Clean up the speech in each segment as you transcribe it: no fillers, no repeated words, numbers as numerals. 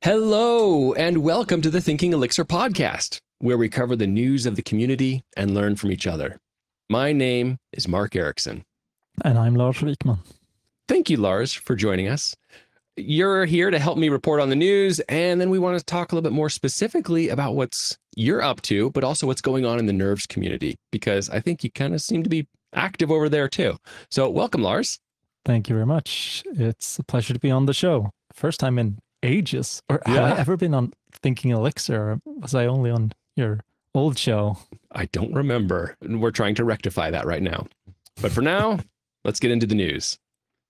Hello, and welcome to the Thinking Elixir podcast, where we cover the news of the community and learn from each other. My name is Mark Erickson. And I'm Lars Wikman. Thank you, Lars, for joining us. You're here to help me report on the news, and then we want to talk a little bit more specifically about what's you're up to, but also what's going on in the Nerves community, because I think you kind of seem to be active over there too. So welcome, Lars. Thank you very much. It's a pleasure to be on the show. First time in ages. Or have I ever been on Thinking Elixir? Or was I only on your old show? I don't remember. And we're trying to rectify that right now. But for now, let's get into the news.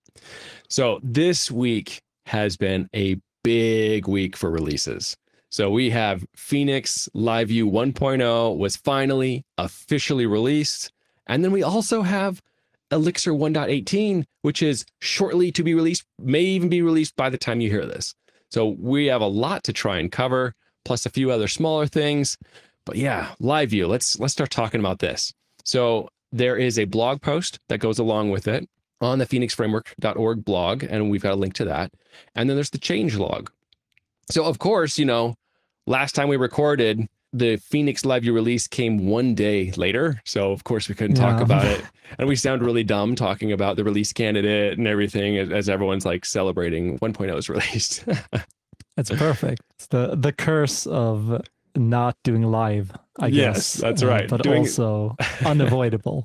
So this week has been a big week for releases. So we have Phoenix LiveView 1.0 was finally officially released. And then we also have Elixir 1.18, which is shortly to be released, may even be released by the time you hear this. So we have a lot to try and cover, plus a few other smaller things. But yeah, LiveView, let's start talking about this. So there is a blog post that goes along with it on the phoenixframework.org blog, and we've got a link to that. And then there's the changelog. So of course, last time we recorded, the Phoenix LiveView release came one day later. So of course we couldn't talk about it. And we sound really dumb talking about the release candidate and everything as everyone's like celebrating 1.0's released. It's perfect. It's the curse of not doing live, I guess. Yes, that's right. But also unavoidable.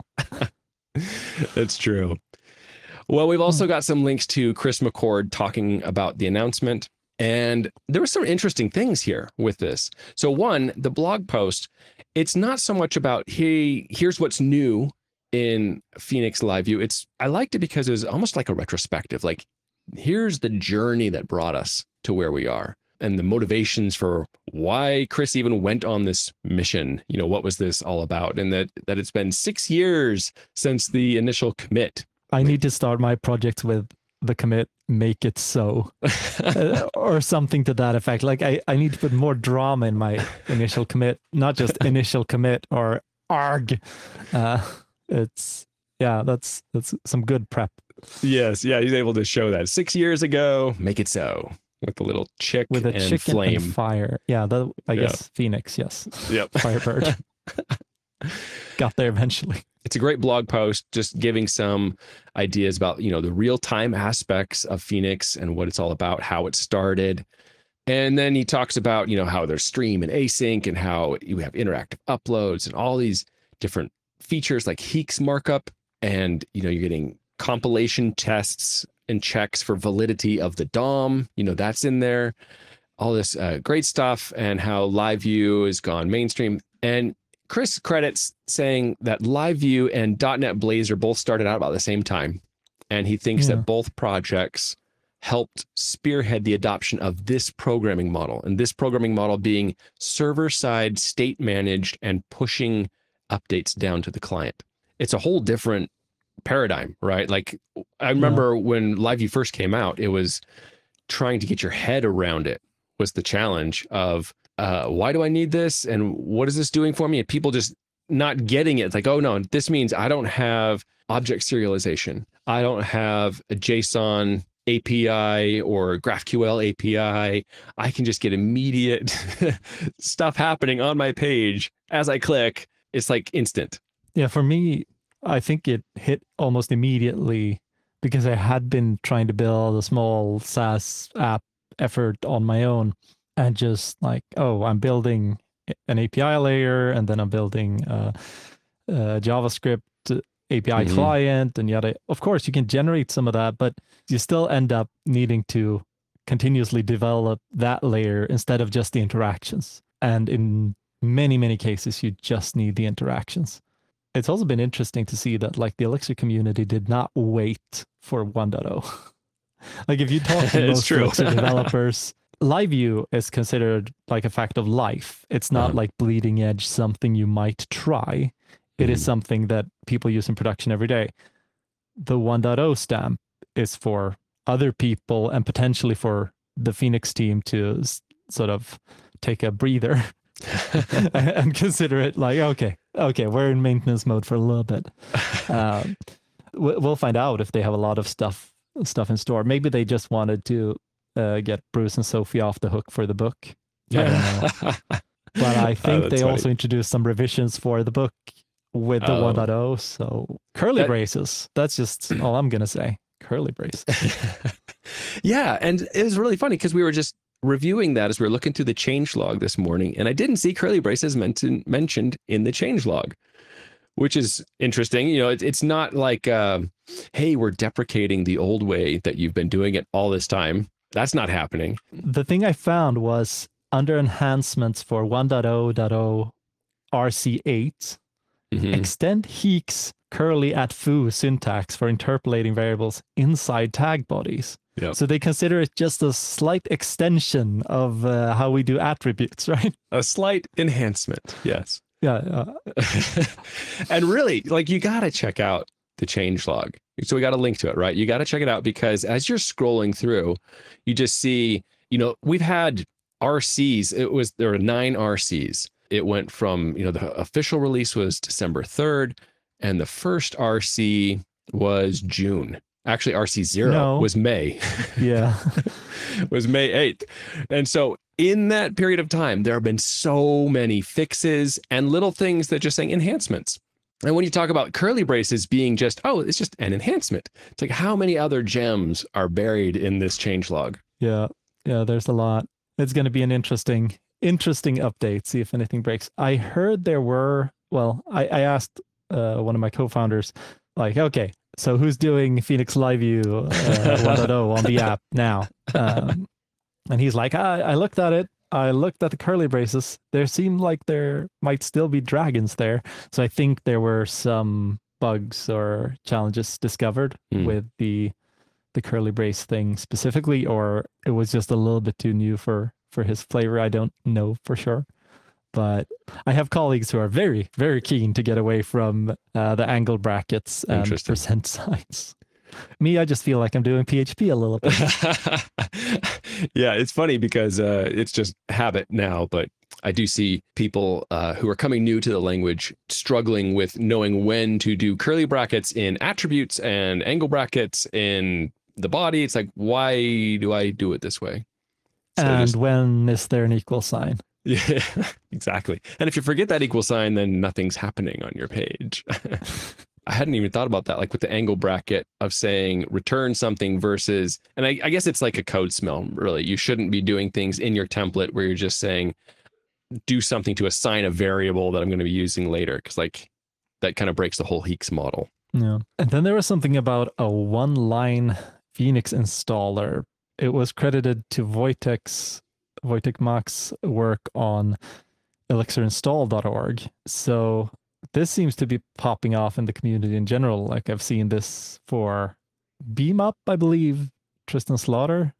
That's true. Well, we've also got some links to Chris McCord talking about the announcement. And there were some interesting things here with this. So one, the blog post, it's not so much about, hey, here's what's new in Phoenix LiveView. I liked it because it was almost like a retrospective. Like, here's the journey that brought us to where we are and the motivations for why Chris even went on this mission. What was this all about? And that it's been 6 years since the initial commit. I need to start my project with the commit, make it so, or something to that effect. Like I need to put more drama in my initial commit, not just initial commit or arg. That's some good prep. Yes. Yeah. He's able to show that 6 years ago, make it so with the little chick with a and chicken flame and fire. Yeah. I guess Phoenix. Yes. Yep. Firebird. Got there eventually. It's a great blog post, just giving some ideas about, the real-time aspects of Phoenix and what it's all about, how it started. And then he talks about, how there's stream and async and how you have interactive uploads and all these different features like Heeks markup. And, you're getting compilation tests and checks for validity of the DOM. That's in there. All this great stuff and how LiveView has gone mainstream. And Chris credits saying that LiveView and .NET Blazor both started out about the same time. And he thinks that both projects helped spearhead the adoption of this programming model. And this programming model being server-side, state-managed, and pushing updates down to the client. It's a whole different paradigm, right? Like, I remember when LiveView first came out, it was trying to get your head around it was the challenge of, why do I need this? And what is this doing for me? And people just not getting it. It's like, oh no, this means I don't have object serialization. I don't have a JSON API or GraphQL API. I can just get immediate stuff happening on my page as I click. It's like instant. Yeah, for me, I think it hit almost immediately because I had been trying to build a small SaaS app effort on my own. And just like, I'm building an API layer, and then I'm building a JavaScript API client, and yet, of course, you can generate some of that, but you still end up needing to continuously develop that layer instead of just the interactions. And in many, many cases, you just need the interactions. It's also been interesting to see that like the Elixir community did not wait for 1.0. Like if you talk to most Elixir developers, LiveView is considered like a fact of life. It's not like bleeding edge, something you might try. It is something that people use in production every day. The 1.0 stamp is for other people and potentially for the Phoenix team to sort of take a breather and consider it like, okay, we're in maintenance mode for a little bit. We'll find out if they have a lot of stuff in store. Maybe they just wanted to get Bruce and Sophie off the hook for the book. I don't know. But I think they also introduced some revisions for the book with the 1.0. So curly braces. That's just all I'm going to say. Curly braces. Yeah. And it was really funny because we were just reviewing that as we were looking through the changelog this morning. And I didn't see curly braces mentioned in the changelog, which is interesting. You know, it's not like, hey, we're deprecating the old way that you've been doing it all this time. That's not happening. The thing I found was under enhancements for 1.0.0 RC8, extend Heek's curly at foo syntax for interpolating variables inside tag bodies. Yep. So they consider it just a slight extension of how we do attributes, right? A slight enhancement. Yes. Yeah. And really, like, you got to check out the changelog. So we got a link to it, right? You got to check it out because as you're scrolling through, you just see, you know, we've had RCs. There were 9 RCs. It went from, you know, the official release was December 3rd, and the first RC was June. Actually, RC0 was May. Yeah. Was May 8th. And so in that period of time, there have been so many fixes and little things that just saying enhancements. And when you talk about curly braces being just, oh, it's just an enhancement. It's like, how many other gems are buried in this changelog? Yeah. Yeah, there's a lot. It's going to be an interesting update, see if anything breaks. I heard there were, well, I asked one of my co-founders, like, okay, so who's doing Phoenix Live View 1.0 on the app now? And he's like, I looked at it. I looked at the curly braces. There seemed like there might still be dragons there. So I think there were some bugs or challenges discovered with the curly brace thing specifically, or it was just a little bit too new for his flavor. I don't know for sure. But I have colleagues who are very, very keen to get away from the angle brackets and percent signs. Me, I just feel like I'm doing PHP a little bit. Yeah, it's funny because it's just habit now, but I do see people who are coming new to the language struggling with knowing when to do curly brackets in attributes and angle brackets in the body. It's like, why do I do it this way? So and when is there an equal sign? Yeah, exactly. And if you forget that equal sign, then nothing's happening on your page. I hadn't even thought about that, like with the angle bracket of saying return something versus, and I guess it's like a code smell, really. You shouldn't be doing things in your template where you're just saying, do something to assign a variable that I'm going to be using later, because like that kind of breaks the whole Heeks model. Yeah. And then there was something about a one-line Phoenix installer. It was credited to Wojtek Mach's work on elixirinstall.org. So this seems to be popping off in the community in general. Like I've seen this for Beamup, I believe Tristan Slaughter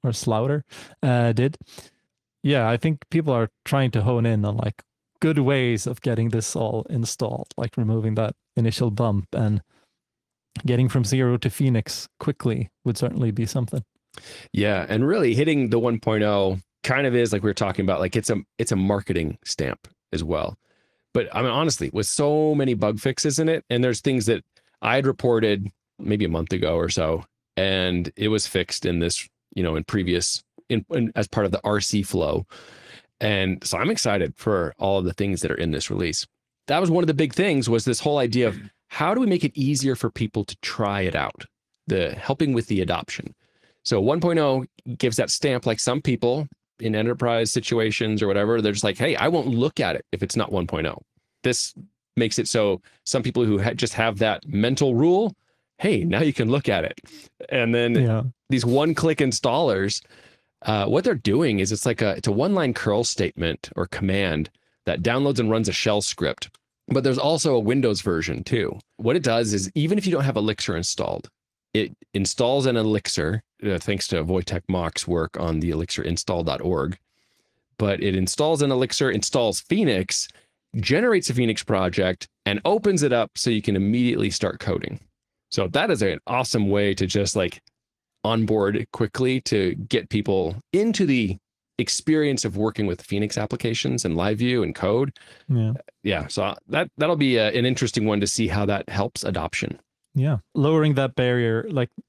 did. Yeah, I think people are trying to hone in on like good ways of getting this all installed, like removing that initial bump and getting from 0 to Phoenix quickly would certainly be something. Yeah, and really hitting the 1.0 kind of is like we were talking about, like it's a marketing stamp as well. But I mean, honestly, with so many bug fixes in it, and there's things that I had reported maybe a month ago or so, and it was fixed in this, you know, in previous, as part of the RC flow. And so I'm excited for all of the things that are in this release. That was one of the big things, was this whole idea of how do we make it easier for people to try it out, the helping with the adoption. So 1.0 gives that stamp, like some people in enterprise situations or whatever, they're just like, hey, I won't look at it if it's not 1.0. This makes it so some people who just have that mental rule, hey, now you can look at it. And then these one-click installers, what they're doing is it's a one-line curl statement or command that downloads and runs a shell script. But there's also a Windows version too. What it does is, even if you don't have Elixir installed, it installs an Elixir, thanks to Wojtek Mach's work on the elixirinstall.org. But it installs an Elixir, installs Phoenix, generates a Phoenix project, and opens it up so you can immediately start coding. So that is an awesome way to just like onboard quickly to get people into the experience of working with Phoenix applications and live view and code. Yeah. So that'll be an interesting one to see how that helps adoption. Yeah. Lowering that barrier, like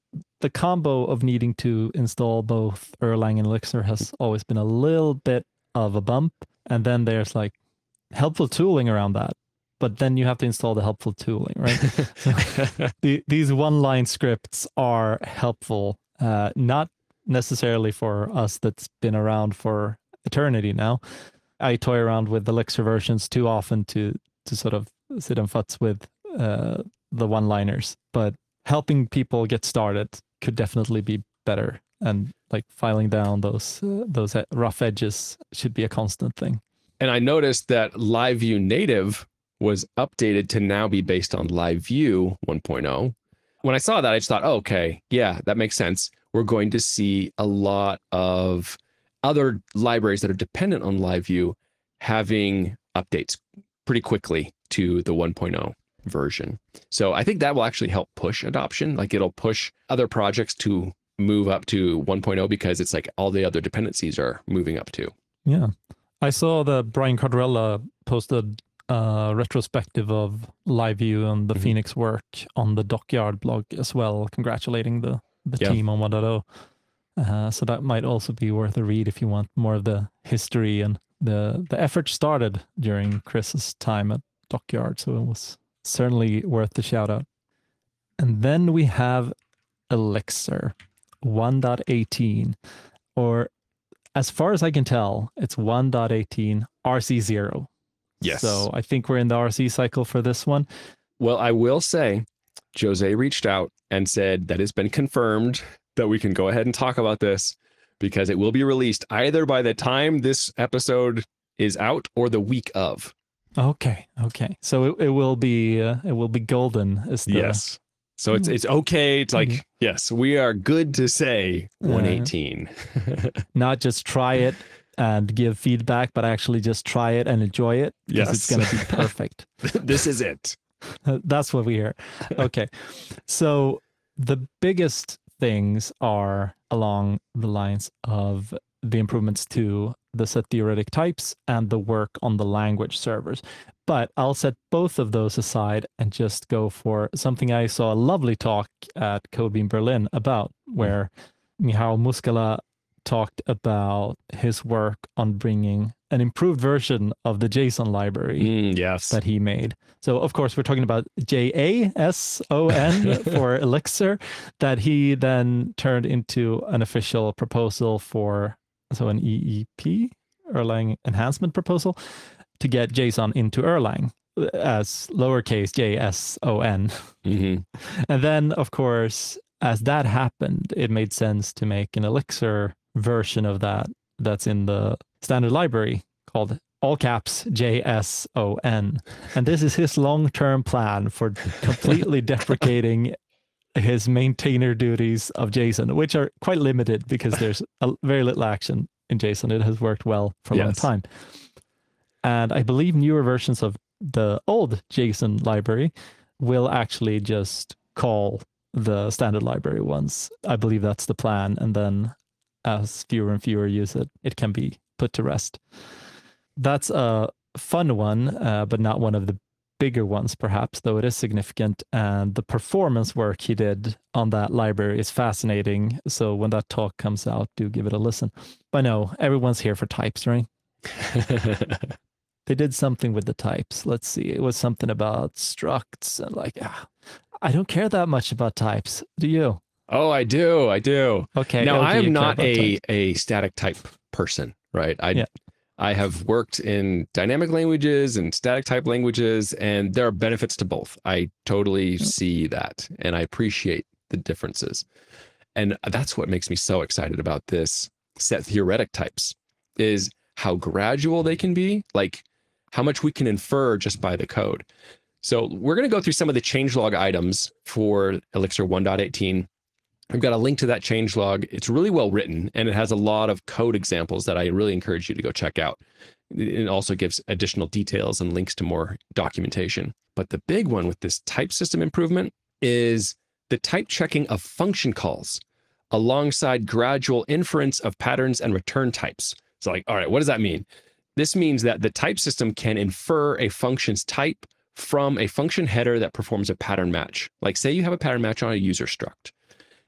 the combo of needing to install both Erlang and Elixir has always been a little bit of a bump. And then there's like helpful tooling around that. But then you have to install the helpful tooling, right? So these one-line scripts are helpful, not necessarily for us that's been around for eternity now. I toy around with Elixir versions too often to sort of sit and futz with the one-liners. But helping people get started could definitely be better. And like filing down those rough edges should be a constant thing. And I noticed that LiveView native was updated to now be based on LiveView 1.0. When I saw that, I just thought, oh, okay, yeah, that makes sense. We're going to see a lot of other libraries that are dependent on LiveView having updates pretty quickly to the 1.0 version. So I think that will actually help push adoption. Like it'll push other projects to move up to 1.0 because it's like all the other dependencies are moving up too. Yeah. I saw that Brian Cardrella posted a retrospective of LiveView and the Phoenix work on the Dockyard blog as well, congratulating the team on 1.0. So that might also be worth a read if you want more of the history, and the effort started during Chris's time at Dockyard, so it was certainly worth the shout out. And then we have Elixir 1.18, or as far as I can tell, it's 1.18 RC0. Yes. So I think we're in the RC cycle for this one. Well, I will say, Jose reached out and said that it's been confirmed that we can go ahead and talk about this because it will be released either by the time this episode is out or the week of. Okay. So it will be golden. Yes. So it's okay. It's like, yes, we are good to say 118. Not just try it and give feedback, but actually just try it and enjoy it. Because it's going to be perfect. This is it. That's what we hear. Okay. So the biggest things are along the lines of the improvements to the set theoretic types and the work on the language servers. But I'll set both of those aside and just go for something I saw a lovely talk at Codebeam Berlin about, where Michał Muskala talked about his work on bringing an improved version of the JSON library that he made. So, of course, we're talking about JASON for Elixir, that he then turned into an official proposal for, so an EEP, Erlang enhancement proposal, to get JSON into Erlang as lowercase JSON. And then, of course, as that happened, it made sense to make an Elixir version of that that's in the standard library called all caps JSON. And this is his long-term plan for completely deprecating his maintainer duties of JSON, which are quite limited because there's very little action in JSON. It has worked well for a long time. And I believe newer versions of the old JSON library will actually just call the standard library once. I believe that's the plan. And then as fewer and fewer use it, it can be put to rest. That's a fun one, but not one of the bigger ones, perhaps, though it is significant. And the performance work he did on that library is fascinating. So when that talk comes out, do give it a listen. But no, everyone's here for types, right? They did something with the types. Let's see. It was something about structs and like, I don't care that much about types. Do you? Oh, I do. Okay. Now, I am not a static type person, right? I have worked in dynamic languages and static type languages, and there are benefits to both. I totally see that, and I appreciate the differences. And that's what makes me so excited about this set theoretic types, is how gradual they can be, like how much we can infer just by the code. So we're going to go through some of the changelog items for Elixir 1.18. I've got a link to that changelog. It's really well written, and it has a lot of code examples that I really encourage you to go check out. It also gives additional details and links to more documentation. But the big one with this type system improvement is the type checking of function calls alongside gradual inference of patterns and return types. So like, all right, what does that mean? This means that the type system can infer a function's type from a function header that performs a pattern match. Like say you have a pattern match on a user struct.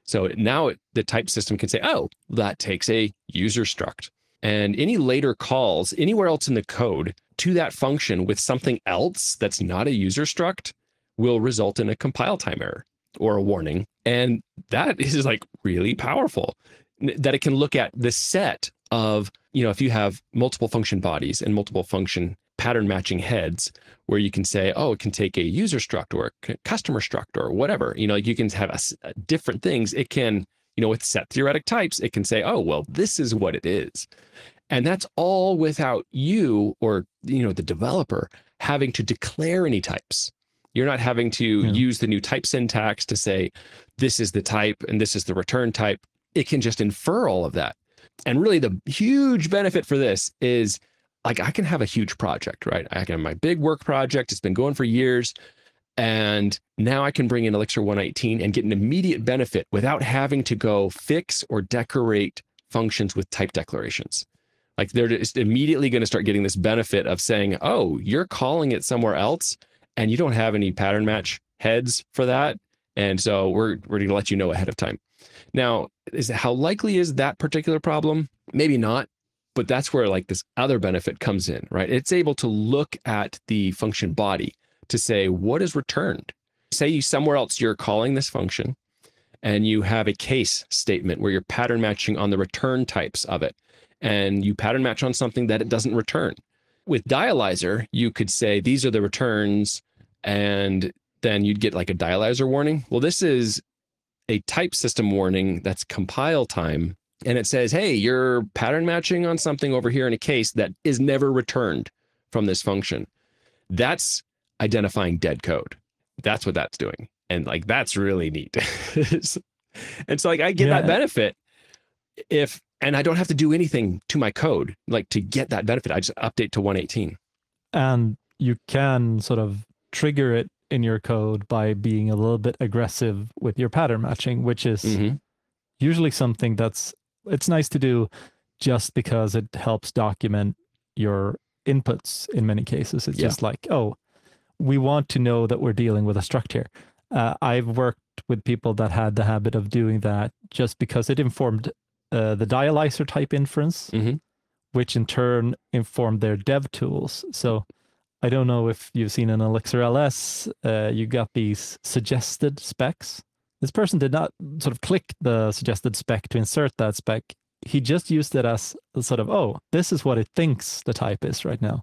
So now the type system can say, oh, that takes a user struct. And any later calls anywhere else in the code to that function with something else that's not a user struct will result in a compile time error or a warning. And that is like really powerful, that it can look at the set of, if you have multiple function bodies and multiple function pattern matching heads, where you can say, oh, it can take a user struct or a customer struct or whatever, you can have different things. It can, with set theoretic types, it can say, oh, well, this is what it is. And that's all without you or, the developer having to declare any types. You're not having to use the new type syntax to say, this is the type and this is the return type. It can just infer all of that. And really the huge benefit for this is, like, I can have a huge project, right? I can have my big work project. It's been going for years. And now I can bring in Elixir 119 and get an immediate benefit without having to go fix or decorate functions with type declarations. Like, they're just immediately going to start getting this benefit of saying, oh, you're calling it somewhere else and you don't have any pattern match heads for that. And so we're going to let you know ahead of time. Now, how likely is that particular problem? Maybe not. But that's where like this other benefit comes in, right? It's able to look at the function body to say, what is returned? Say somewhere else you're calling this function and you have a case statement where you're pattern matching on the return types of it, and you pattern match on something that it doesn't return. With Dialyzer, you could say, these are the returns, and then you'd get like a dialyzer warning. Well, this is a type system warning that's compile time. And it says, hey, you're pattern matching on something over here in a case that is never returned from this function. That's identifying dead code. That's what that's doing. And like, that's really neat. And so like, I get that benefit and I don't have to do anything to my code, like to get that benefit. I just update to 118. And you can sort of trigger it in your code by being a little bit aggressive with your pattern matching, which is usually something it's nice to do just because it helps document your inputs in many cases. It's just like, oh, we want to know that we're dealing with a struct here. I've worked with people that had the habit of doing that just because it informed the dialyzer type inference, which in turn informed their dev tools. So I don't know if you've seen in Elixir LS, you got these suggested specs. This person did not sort of click the suggested spec to insert that spec. He just used it as sort of, oh, this is what it thinks the type is right now.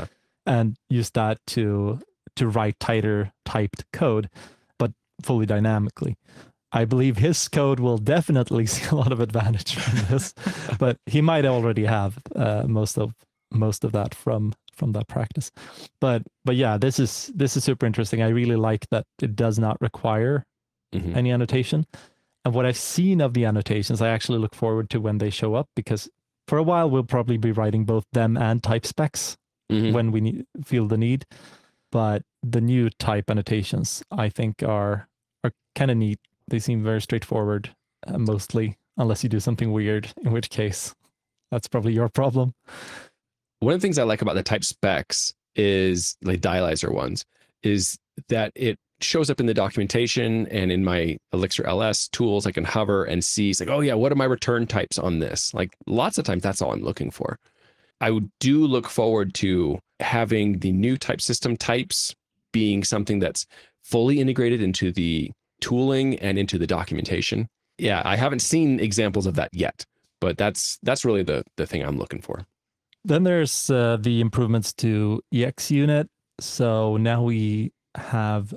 And used that to write tighter typed code, but fully dynamically. I believe his code will definitely see a lot of advantage from this, but he might already have most of that from that practice. But yeah, this is super interesting. I really like that it does not require any annotation. And what I've seen of the annotations, I actually look forward to when they show up, because for a while we'll probably be writing both them and type specs when we feel the need. But the new type annotations, I think, are kind of neat. They seem very straightforward, mostly, unless you do something weird, in which case that's probably your problem. One of the things I like about the type specs is, like dialyzer ones, is that it shows up in the documentation, and in my Elixir LS tools, I can hover and see, it's like, oh yeah, what are my return types on this? Like, lots of times that's all I'm looking for. I do look forward to having the new type system types being something that's fully integrated into the tooling and into the documentation. Yeah, I haven't seen examples of that yet, but that's really the thing I'm looking for. Then there's the improvements to EXUnit. So now we have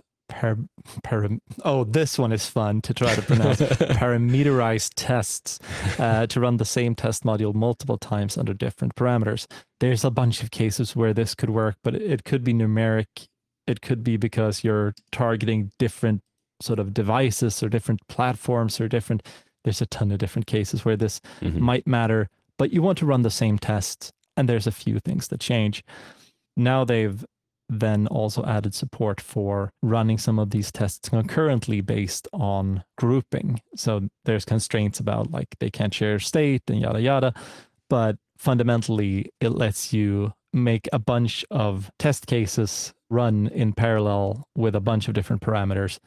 this one is fun to try to pronounce. Parameterized tests to run the same test module multiple times under different parameters. There's a bunch of cases where this could work, but it could be numeric. It could be because you're targeting different sort of devices or different platforms or there's a ton of different cases where this might matter, but you want to run the same tests, and there's a few things that change. Now they've then also added support for running some of these tests concurrently based on grouping. So there's constraints about, like, they can't share state and yada yada, but fundamentally it lets you make a bunch of test cases run in parallel with a bunch of different parameters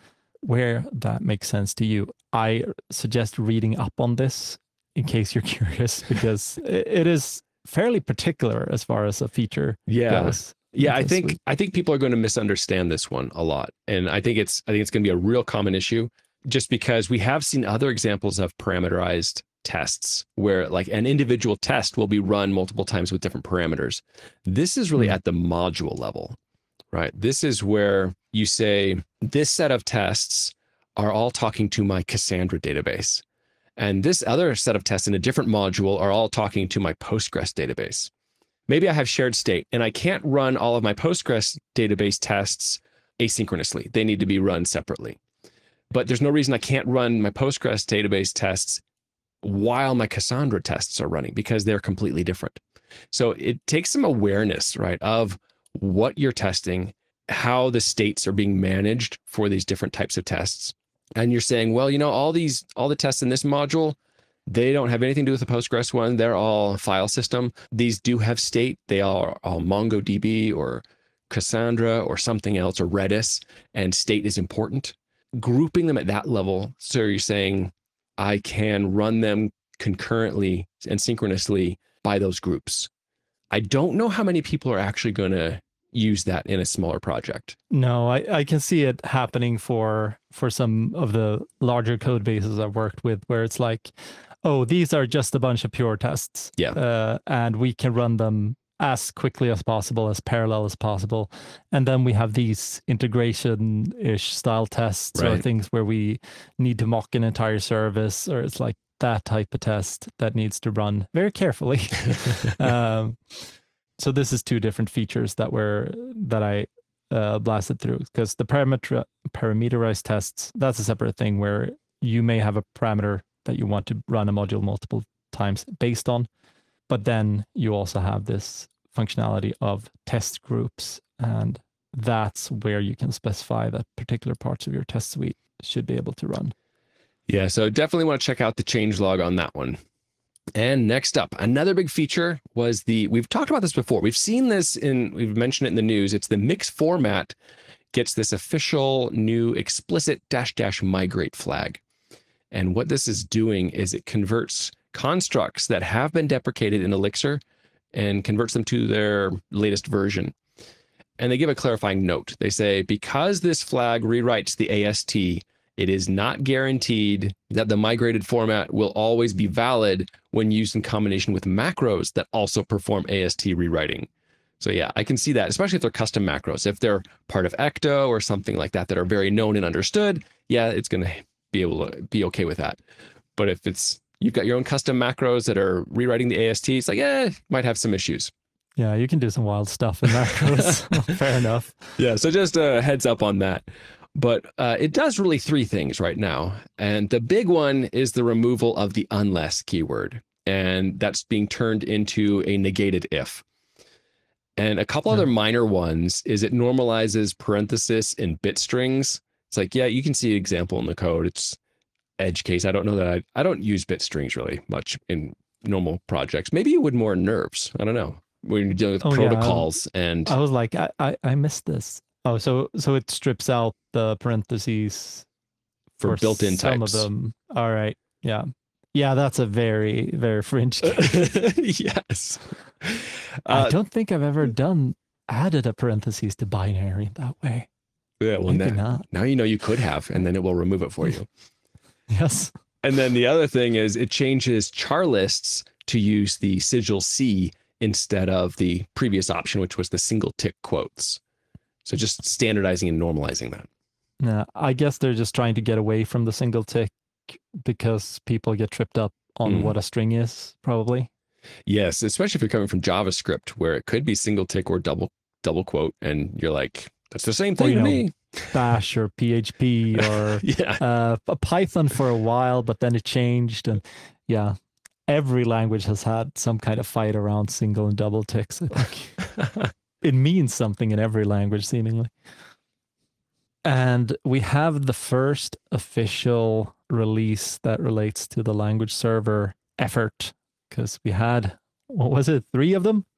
where that makes sense to you. I suggest reading up on this in case you're curious, because it is fairly particular as far as a feature goes. Yeah, I think people are going to misunderstand this one a lot, and I think it's going to be a real common issue, just because we have seen other examples of parameterized tests where like an individual test will be run multiple times with different parameters. This is really at the module level, right? This is where you say this set of tests are all talking to my Cassandra database, and this other set of tests in a different module are all talking to my Postgres database. Maybe I have shared state and I can't run all of my Postgres database tests asynchronously. They need to be run separately. But there's no reason I can't run my Postgres database tests while my Cassandra tests are running, because they're completely different. So it takes some awareness, right, of what you're testing, how the states are being managed for these different types of tests. And you're saying, well, all the tests in this module, they don't have anything to do with the Postgres one. They're all file system. These do have state. They are all MongoDB or Cassandra or something else, or Redis, and state is important. Grouping them at that level. So you're saying, I can run them concurrently and synchronously by those groups. I don't know how many people are actually going to use that in a smaller project. No, I can see it happening for some of the larger code bases I've worked with, where it's like, oh, these are just a bunch of pure tests. Yeah. And we can run them as quickly as possible, as parallel as possible. And then we have these integration-ish style tests, or things where we need to mock an entire service, or it's like that type of test that needs to run very carefully. So this is two different features that I blasted through, because the parameterized tests, that's a separate thing where you may have a parameter that you want to run a module multiple times based on, but then you also have this functionality of test groups, and that's where you can specify that particular parts of your test suite should be able to run. Yeah, so definitely want to check out the changelog on that one. And next up, another big feature was we've talked about this before. We've seen this we've mentioned it in the news. It's the mix format gets this official new explicit -- migrate flag. And what this is doing is it converts constructs that have been deprecated in Elixir and converts them to their latest version. And they give a clarifying note. They say, because this flag rewrites the AST, it is not guaranteed that the migrated format will always be valid when used in combination with macros that also perform AST rewriting. So yeah, I can see that, especially if they're custom macros. If they're part of Ecto or something like that are very known and understood, yeah, it's going to be able to be okay with that. But if you've got your own custom macros that are rewriting the AST, it's like, might have some issues. Yeah, you can do some wild stuff in macros. Fair enough. Yeah, so just a heads up on that. But it does really three things right now. And the big one is the removal of the unless keyword. And that's being turned into a negated if. And a couple other minor ones is it normalizes parenthesis in bit strings. It's like, yeah, you can see an example in the code. It's edge case. I don't know that I don't use bit strings really much in normal projects. Maybe you would more in nerves. I don't know. When you're dealing with protocols. And I was like, I missed this. Oh, so it strips out the parentheses for built-in types. Some of them. All right. Yeah. Yeah, that's a very, very fringe case. Yes. I don't think I've ever added a parentheses to binary that way. Yeah, well, now you know you could have, and then it will remove it for you. Yes. And then the other thing is it changes char lists to use the sigil C instead of the previous option, which was the single tick quotes. So just standardizing and normalizing that. Yeah, I guess they're just trying to get away from the single tick because people get tripped up on what a string is, probably. Yes, especially if you're coming from JavaScript, where it could be single tick or double quote, and you're like, that's the same thing to me. Bash or PHP or Python for a while, but then it changed. And yeah, every language has had some kind of fight around single and double ticks, I think. It means something in every language, seemingly. And we have the first official release that relates to the language server effort, because we had, what was it, 3 of them?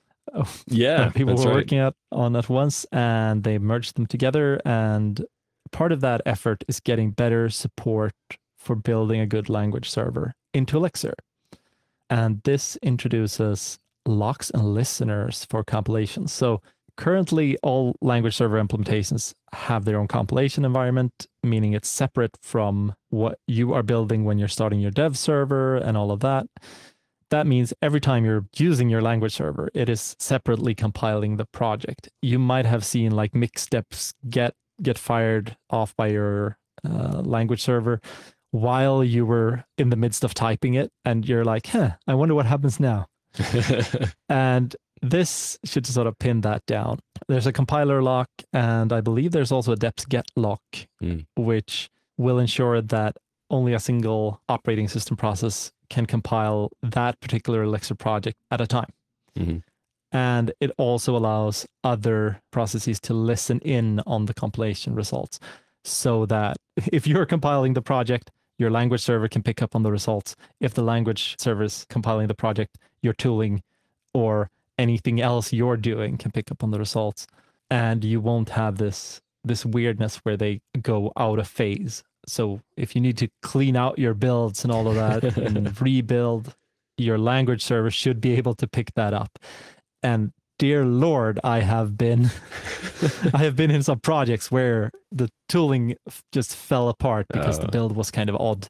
Yeah, people were working on at once, and they merged them together and part of that effort is getting better support for building a good language server into Elixir. And this introduces locks and listeners for compilations. So currently, all language server implementations have their own compilation environment, meaning it's separate from what you are building when you're starting your dev server and all of that. That means every time you're using your language server, it is separately compiling the project. You might have seen like mix steps get fired off by your language server while you were in the midst of typing it, and you're like, I wonder what happens now. And this should sort of pin that down. There's a compiler lock, and I believe there's also a deps get lock, which will ensure that only a single operating system process can compile that particular Elixir project at a time. Mm-hmm. And it also allows other processes to listen in on the compilation results, so that if you're compiling the project, your language server can pick up on the results. If the language server is compiling the project, your tooling or anything else you're doing can pick up on the results. And you won't have this weirdness where they go out of phase. So if you need to clean out your builds and all of that and rebuild, your language server should be able to pick that up. And dear Lord, I have been in some projects where the tooling just fell apart because the build was kind of odd,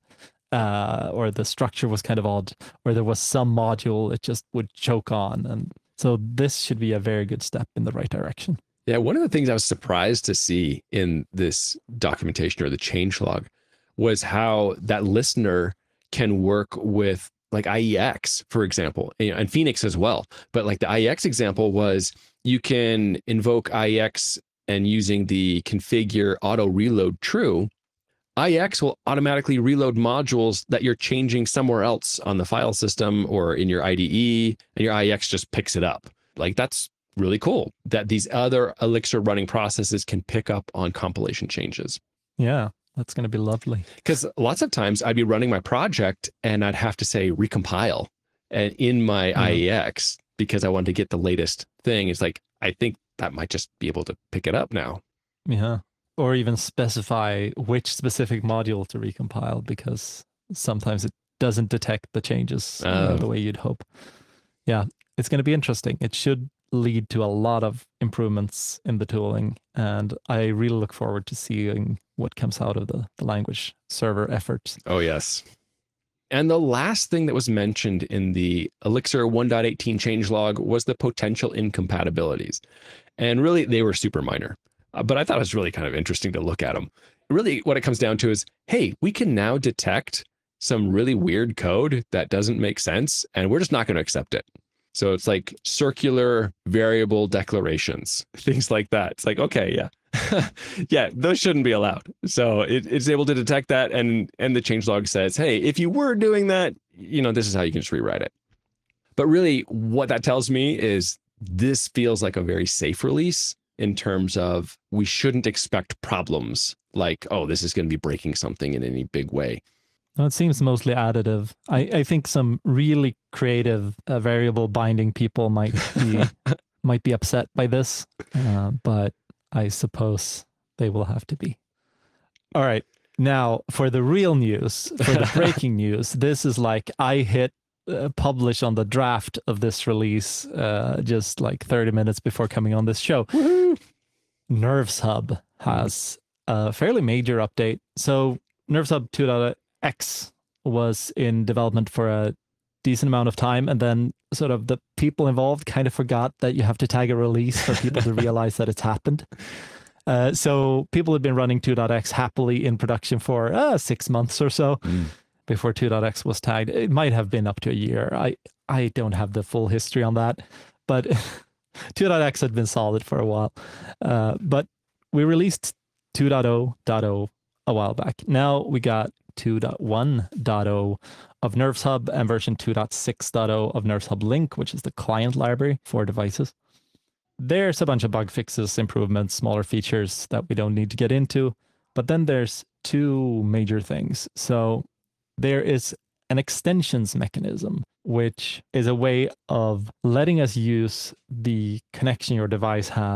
or the structure was kind of odd, or there was some module it just would choke on. And so this should be a very good step in the right direction. Yeah, one of the things I was surprised to see in this documentation or the changelog was how that listener can work with like IEX, for example, and Phoenix as well. But like the IEX example was you can invoke IEX and using the configure auto reload true, IEX will automatically reload modules that you're changing somewhere else on the file system or in your IDE, and your IEX just picks it up. Like that's really cool that these other Elixir running processes can pick up on compilation changes. Yeah, that's going to be lovely. Because lots of times I'd be running my project and I'd have to say recompile and in my IEX because I wanted to get the latest thing. It's like, I think that might just be able to pick it up now. Yeah. Or even specify which specific module to recompile, because sometimes it doesn't detect the changes the way you'd hope. Yeah, it's going to be interesting. It should lead to a lot of improvements in the tooling, and I really look forward to seeing what comes out of the language server efforts. Oh, yes. And the last thing that was mentioned in the Elixir 1.18 changelog was the potential incompatibilities. And really, they were super minor. But I thought it was really kind of interesting to look at them. Really, what it comes down to is, hey, we can now detect some really weird code that doesn't make sense, and we're just not going to accept it. So it's like circular variable declarations, things like that. It's like, okay, yeah, yeah, those shouldn't be allowed. So it's able to detect that, and the changelog says, hey, if you were doing that, this is how you can just rewrite it. But really, what that tells me is this feels like a very safe release in terms of we shouldn't expect problems like, oh, this is going to be breaking something in any big way. No, it seems mostly additive. I think some really creative variable binding people might be upset by this, but I suppose they will have to be. All right. Now, for the real news, for the breaking news, this is like I hit publish on the draft of this release just like 30 minutes before coming on this show. Woohoo! Nerves Hub has a fairly major update. So Nerves Hub 2.x was in development for a decent amount of time, and then sort of the people involved kind of forgot that you have to tag a release for people to realize that it's happened. So people had been running 2.x happily in production for 6 months or so before 2.x was tagged. It might have been up to a year. I don't have the full history on that, but 2.x had been solid for a while. But we released 2.0.0 a while back. Now we got 2.1.0 of Nerves Hub and version 2.6.0 of Nerves Hub Link, which is the client library for devices. There's a bunch of bug fixes, improvements, smaller features that we don't need to get into. But then there's two major things. So there is an extensions mechanism, which is a way of letting us use the connection your device has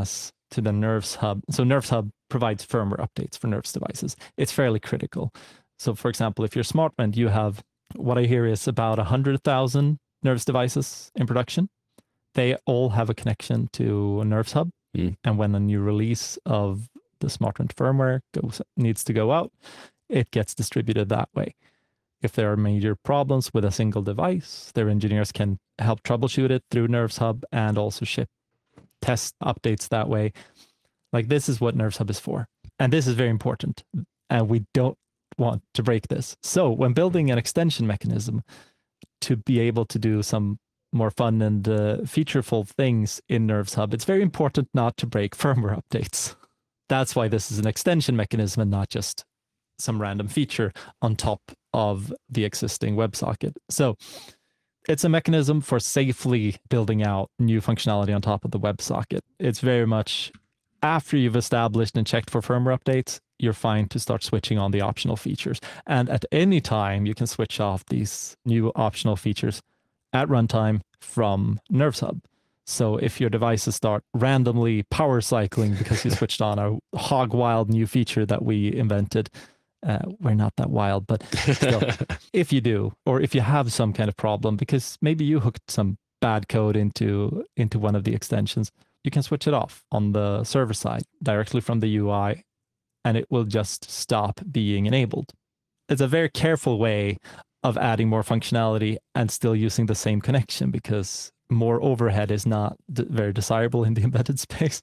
to the Nerves Hub. So Nerves Hub provides firmware updates for Nerves devices. It's fairly critical. So for example, if you're SmartRent, you have, what I hear is about 100,000 Nerves devices in production. They all have a connection to a Nerves Hub. And when a new release of the SmartRent firmware needs to go out, it gets distributed that way. If there are major problems with a single device, their engineers can help troubleshoot it through Nerves Hub and also ship test updates that way. Like, this is what Nerves Hub is for. And this is very important. And we don't want to break this. So when building an extension mechanism to be able to do some more fun and featureful things in Nerves Hub, it's very important not to break firmware updates. That's why this is an extension mechanism and not just some random feature on top of the existing WebSocket. So it's a mechanism for safely building out new functionality on top of the WebSocket. It's very much after you've established and checked for firmware updates, you're fine to start switching on the optional features. And at any time, you can switch off these new optional features at runtime from Nerves Hub. So if your devices start randomly power cycling because you switched on a hog wild new feature that we invented, we're not that wild, but still, if you do, or if you have some kind of problem, because maybe you hooked some bad code into one of the extensions, you can switch it off on the server side directly from the UI, and it will just stop being enabled. It's a very careful way of adding more functionality and still using the same connection, because more overhead is not very desirable in the embedded space.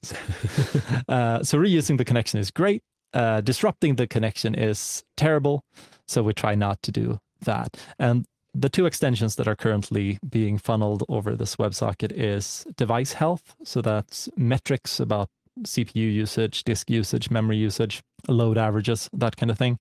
So reusing the connection is great. Disrupting the connection is terrible. So we try not to do that. And the two extensions that are currently being funneled over this WebSocket is device health. So that's metrics about CPU usage, disk usage, memory usage, load averages, that kind of thing.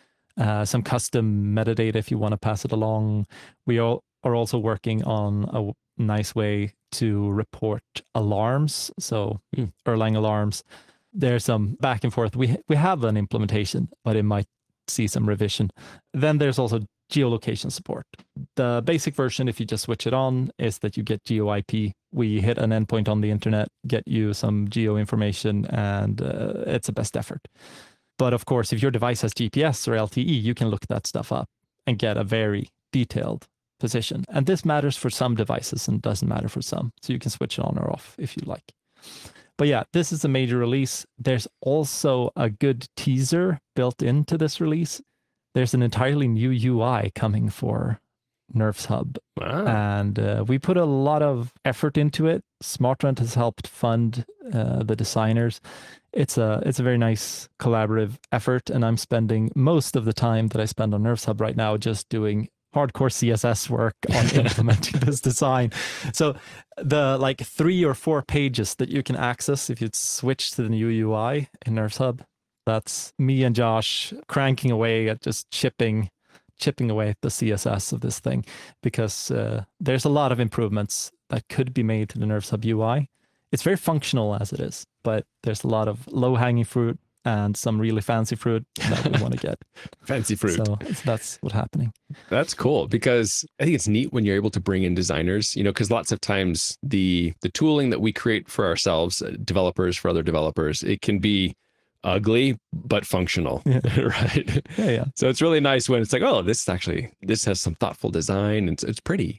Some custom metadata if you want to pass it along. We are also working on a nice way to report alarms. So Erlang alarms. There's some back and forth. We have an implementation, but it might see some revision. Then there's also geolocation support. The basic version, if you just switch it on, is that you get GeoIP. We hit an endpoint on the internet, get you some geo information, and it's a best effort. But of course, if your device has GPS or LTE, you can look that stuff up and get a very detailed position. And this matters for some devices and doesn't matter for some. So you can switch it on or off if you like. But yeah, this is a major release. There's also a good teaser built into this release. There's an entirely new UI coming for Nerves Hub. Wow. And we put a lot of effort into it. SmartRent has helped fund the designers. It's a very nice collaborative effort, and I'm spending most of the time that I spend on Nerves Hub right now just doing hardcore CSS work on implementing this design. So the 3 or 4 pages that you can access if you switch to the new UI in Nerves Hub, that's me and Josh cranking away at just chipping away at the CSS of this thing, because there's a lot of improvements that could be made to the Nerves Hub UI. It's very functional as it is, but there's a lot of low-hanging fruit and some really fancy fruit that we want to get. Fancy fruit. So that's what's happening. That's cool, because I think it's neat when you're able to bring in designers, because lots of times the tooling that we create for ourselves, developers for other developers, it can be ugly but functional, right? Yeah. So it's really nice when it's like, oh, this has some thoughtful design and it's pretty.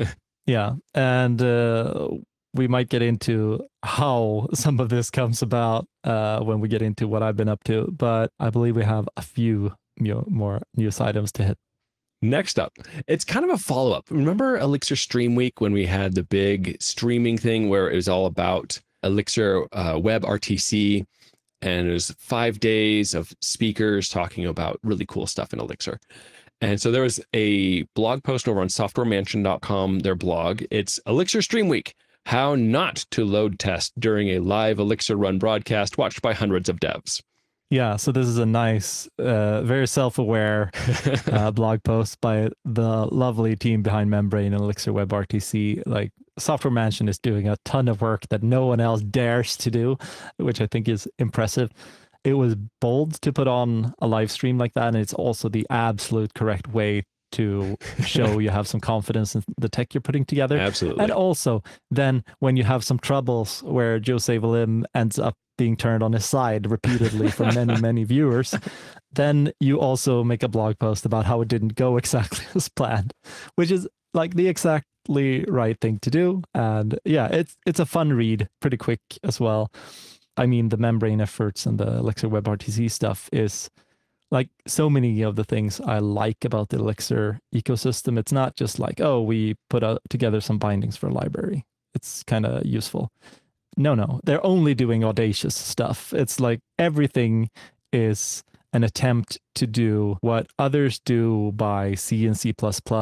Yeah, and we might get into how some of this comes about when we get into what I've been up to, but I believe we have a few more news items to hit. Next up, it's kind of a follow-up. Remember Elixir Stream Week when we had the big streaming thing where it was all about Elixir WebRTC, and it was 5 days of speakers talking about really cool stuff in Elixir. And so there was a blog post over on softwaremansion.com, their blog. It's Elixir Stream Week, how not to load test during a live Elixir run broadcast watched by hundreds of devs. Yeah, so this is a nice, very self-aware blog post by the lovely team behind Membrane and Elixir WebRTC. Like, Software Mansion is doing a ton of work that no one else dares to do, which I think is impressive. It was bold to put on a live stream like that, and it's also the absolute correct way to show you have some confidence in the tech you're putting together. Absolutely. And also, then when you have some troubles where Jose Valim ends up being turned on his side repeatedly from many viewers, then you also make a blog post about how it didn't go exactly as planned, which is like the exactly right thing to do. And yeah, it's a fun read, pretty quick as well. I mean, the membrane efforts and the Elixir WebRTC stuff is like so many of the things I like about the Elixir ecosystem. It's not just like, oh, we put together some bindings for a library. It's kind of useful. No, they're only doing audacious stuff. It's like everything is an attempt to do what others do by C and C++,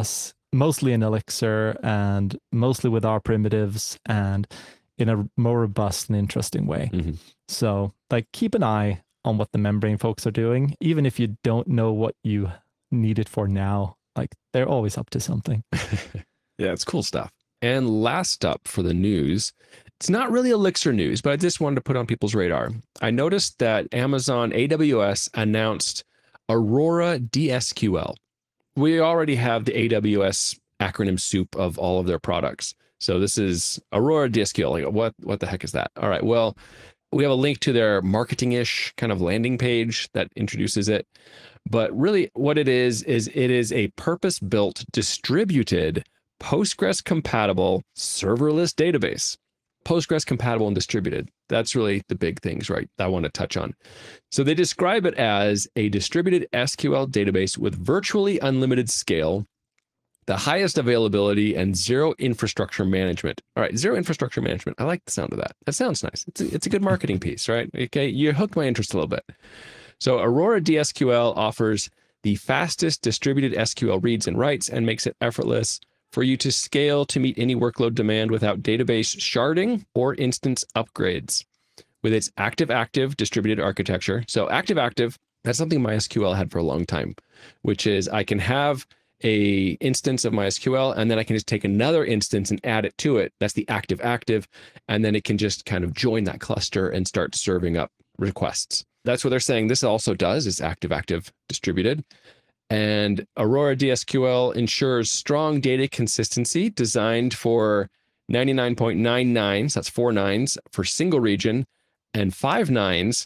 mostly in Elixir and mostly with R primitives and in a more robust and interesting way. Mm-hmm. So like keep an eye on what the membrane folks are doing, even if you don't know what you need it for now. Like they're always up to something. Yeah, it's cool stuff. And last up for the news, it's not really Elixir news, but I just wanted to put on people's radar. I noticed that Amazon AWS announced Aurora DSQL. We already have the AWS acronym soup of all of their products. So this is Aurora DSQL. Like, what the heck is that? All right, well, we have a link to their marketing-ish kind of landing page that introduces it. But really what it is it is a purpose-built, distributed, Postgres-compatible serverless database. Postgres-compatible and distributed. That's really the big things, right, that I want to touch on. So they describe it as a distributed SQL database with virtually unlimited scale, the highest availability, and zero infrastructure management. All right, zero infrastructure management. I like the sound of that. That sounds nice. It's a good marketing piece, right? Okay, you hooked my interest a little bit. So Aurora DSQL offers the fastest distributed SQL reads and writes and makes it effortless for you to scale to meet any workload demand without database sharding or instance upgrades. With its active-active distributed architecture. So active-active, that's something MySQL had for a long time, which is I can have a instance of MySQL, and then I can just take another instance and add it to it. That's the active-active, and then it can just kind of join that cluster and start serving up requests. That's what they're saying this also does, is active-active distributed. And Aurora DSQL ensures strong data consistency designed for 99.99, so that's 4 nines, for single region, and 5 nines,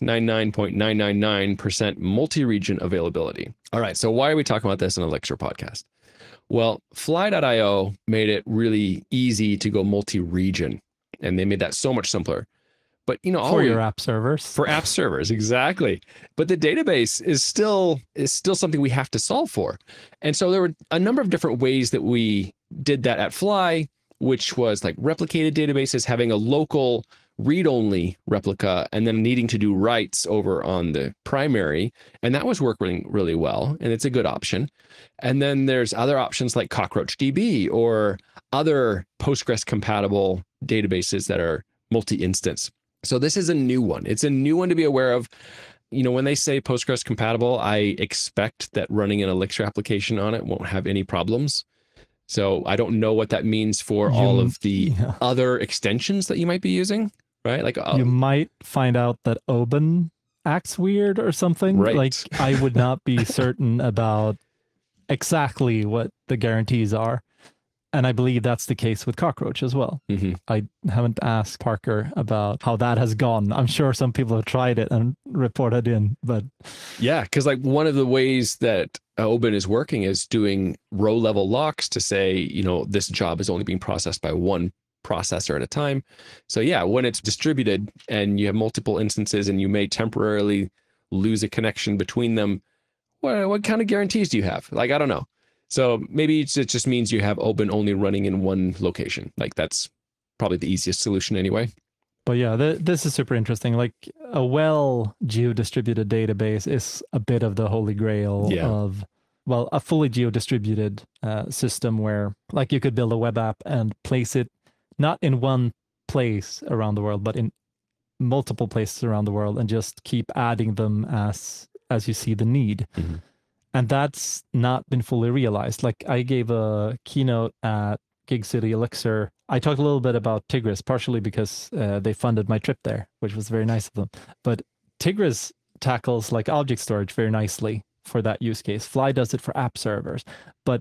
99.999% multi-region availability. All right, so why are we talking about this in Elixir podcast? Well, Fly.io made it really easy to go multi-region, and they made that so much simpler. But for your app servers. For app servers, exactly. But the database is still something we have to solve for. And so there were a number of different ways that we did that at Fly, which was like replicated databases, having a local read-only replica, and then needing to do writes over on the primary. And that was working really well, and it's a good option. And then there's other options like CockroachDB or other Postgres-compatible databases that are multi-instance. So this is a new one. It's a new one to be aware of. When they say Postgres compatible, I expect that running an Elixir application on it won't have any problems. So I don't know what that means for all of the other extensions that you might be using, right? Like you might find out that Oben acts weird or something. Right. Like I would not be certain about exactly what the guarantees are. And I believe that's the case with Cockroach as well. Mm-hmm. I haven't asked Parker about how that has gone. I'm sure some people have tried it and reported in, but... Yeah, because like one of the ways that Oben is working is doing row level locks to say, this job is only being processed by one processor at a time. So yeah, when it's distributed and you have multiple instances and you may temporarily lose a connection between them, what kind of guarantees do you have? Like, I don't know. So maybe it just means you have Oben only running in one location. Like that's probably the easiest solution anyway. But yeah, this is super interesting. Like a well geo-distributed database is a bit of the holy grail of, well, a fully geo-distributed system where like you could build a web app and place it not in one place around the world, but in multiple places around the world and just keep adding them as you see the need. Mm-hmm. And that's not been fully realized. Like I gave a keynote at Gig City Elixir. I talked a little bit about Tigris, partially because they funded my trip there, which was very nice of them. But Tigris tackles like object storage very nicely for that use case. Fly does it for app servers. But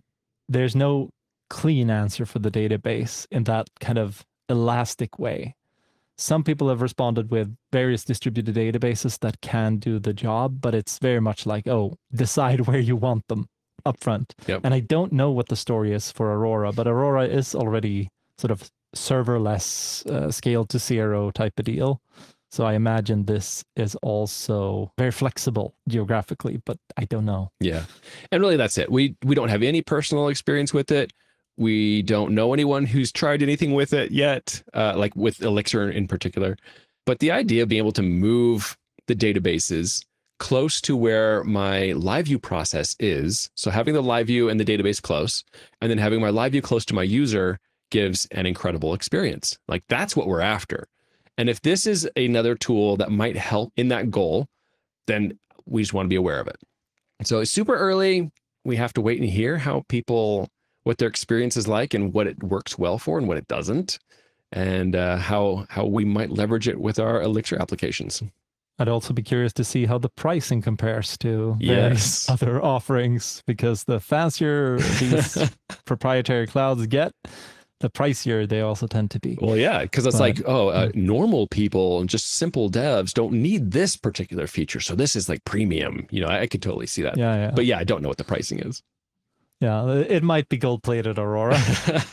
there's no clean answer for the database in that kind of elastic way. Some people have responded with various distributed databases that can do the job, but it's very much like, oh, decide where you want them upfront. Yep. And I don't know what the story is for Aurora, but Aurora is already sort of serverless, scaled to zero type of deal. So I imagine this is also very flexible geographically, but I don't know. Yeah. And really that's it. We don't have any personal experience with it. We don't know anyone who's tried anything with it yet, like with Elixir in particular. But the idea of being able to move the databases close to where my live view process is, so having the live view and the database close, and then having my live view close to my user gives an incredible experience. Like that's what we're after. And if this is another tool that might help in that goal, then we just want to be aware of it. So it's super early. We have to wait and hear how people, what their experience is like and what it works well for and what it doesn't, and how we might leverage it with our Elixir applications. I'd also be curious to see how the pricing compares to various other offerings, because the fancier these proprietary clouds get, the pricier they also tend to be. Well, yeah, because it's normal people and just simple devs don't need this particular feature. So this is like premium. You know, I could totally see that. Yeah. But yeah, I don't know what the pricing is. Yeah, it might be gold-plated Aurora,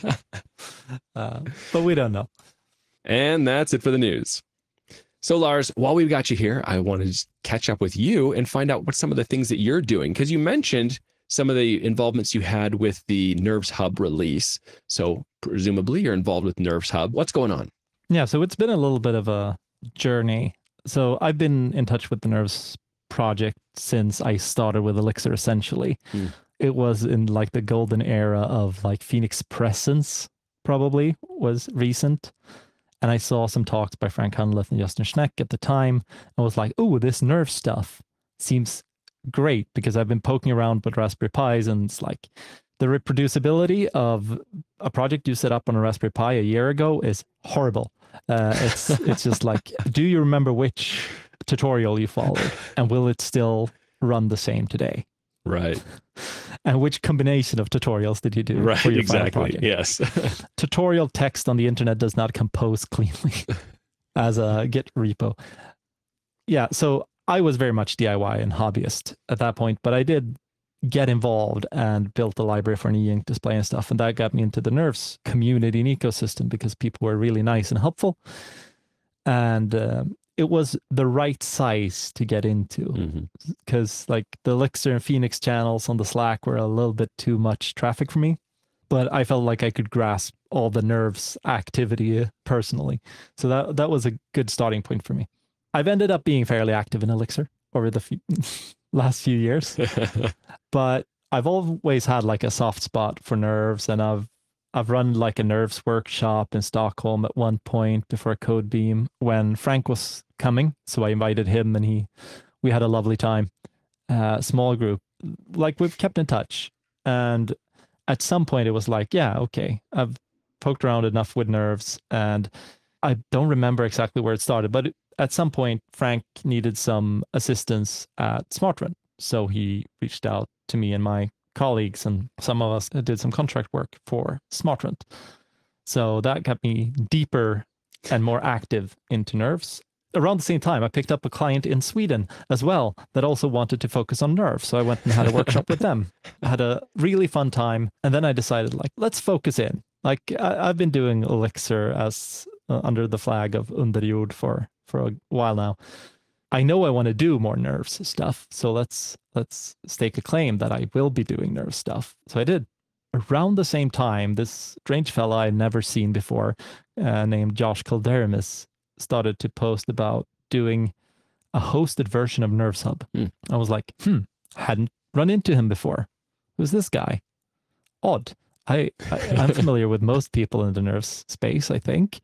but we don't know. And that's it for the news. So Lars, while we've got you here, I want to just catch up with you and find out what some of the things that you're doing, because you mentioned some of the involvements you had with the Nerves Hub release. So presumably you're involved with Nerves Hub. What's going on? Yeah, so it's been a little bit of a journey. So I've been in touch with the Nerves project since I started with Elixir, essentially. It was in like the golden era of like Phoenix Presence, probably was recent. And I saw some talks by Frank Hunleth and Justin Schneck at the time. I was like, oh, this Nerve stuff seems great, because I've been poking around with Raspberry Pis, and it's like the reproducibility of a project you set up on a Raspberry Pi a year ago is horrible. It's just like, do you remember which tutorial you followed, and will it still run the same today? Right. And which combination of tutorials did you do? Right, for your exactly. final project? Yes. Tutorial text on the internet does not compose cleanly as a Git repo. Yeah, so I was very much DIY and hobbyist at that point, but I did get involved and built a library for an e-ink display and stuff. And that got me into the Nerves community and ecosystem, because people were really nice and helpful. And it was the right size to get into, because like the Elixir and Phoenix channels on the Slack were a little bit too much traffic for me, but I felt like I could grasp all the Nerves activity personally. So that was a good starting point for me. I've ended up being fairly active in Elixir over the last few years, but I've always had like a soft spot for Nerves, and I've run like a Nerves workshop in Stockholm at one point before Codebeam when Frank was coming. So I invited him, and we had a lovely time. Small group, like we've kept in touch. And at some point it was like, yeah, okay, I've poked around enough with Nerves, and I don't remember exactly where it started, but at some point Frank needed some assistance at SmartRun. So he reached out to me and my colleagues, and some of us did some contract work for SmartRun. So that got me deeper and more active into Nerves. Around the same time, I picked up a client in Sweden as well that also wanted to focus on Nerves. So I went and had a workshop with them. I had a really fun time. And then I decided, like, let's focus in. Like, I've been doing Elixir as under the flag of Underjord for a while now. I know I want to do more Nerves stuff, so let's stake a claim that I will be doing Nerves stuff. So I did. Around the same time, this strange fella I'd never seen before, named Josh Kalderimis, started to post about doing a hosted version of Nerves Hub. I was like, hadn't run into him before. Who's this guy? Odd. I'm familiar with most people in the Nerves space, I think.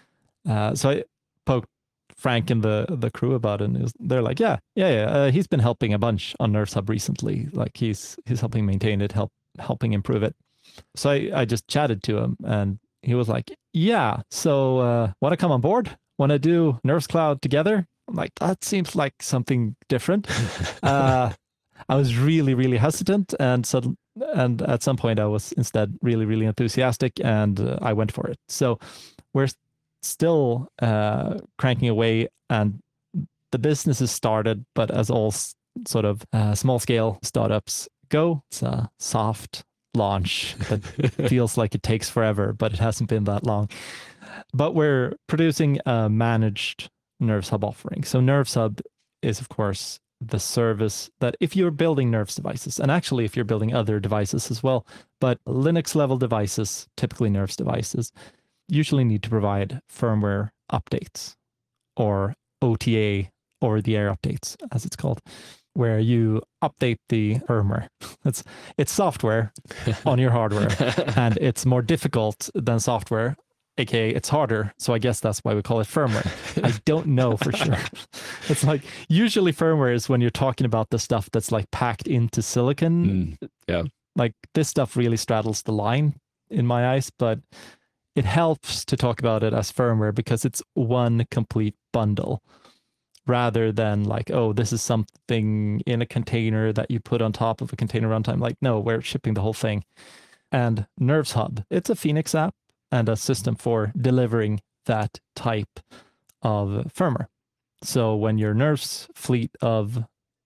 So I poked Frank and the crew about it, and they're like, yeah. He's been helping a bunch on Nerves Hub recently. Like he's helping maintain it, helping improve it. So I just chatted to him, and he was like, yeah, so want to come on board? Want to do Nerves Cloud together? I'm like, that seems like something different. I was really, really hesitant, and And at some point, I was instead really, really enthusiastic, and I went for it. So we're still cranking away, and the business is started, but as all sort of small scale startups go, it's a soft launch that feels like it takes forever, but it hasn't been that long. But we're producing a managed Nerves Hub offering. So Nerves Hub is, of course, the service that if you're building Nerves devices, and actually if you're building other devices as well, but Linux level devices, typically Nerves devices, usually need to provide firmware updates or OTA, or the air updates, as it's called, where you update the firmware. It's software on your hardware, and it's more difficult than software, aka it's harder. So I guess that's why we call it firmware. I don't know for sure. It's like usually firmware is when you're talking about the stuff that's like packed into silicon. Yeah. Like this stuff really straddles the line in my eyes, but it helps to talk about it as firmware because it's one complete bundle, rather than like, oh, this is something in a container that you put on top of a container runtime. Like, no, we're shipping the whole thing. And Nerves Hub, it's a Phoenix app and a system for delivering that type of firmware. So when your Nerves fleet of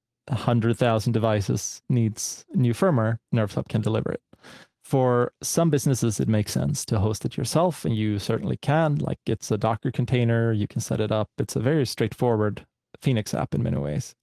100,000 devices needs new firmware, Nerves Hub can deliver it. For some businesses, it makes sense to host it yourself, and you certainly can. Like, it's a Docker container, you can set it up. It's a very straightforward Phoenix app in many ways.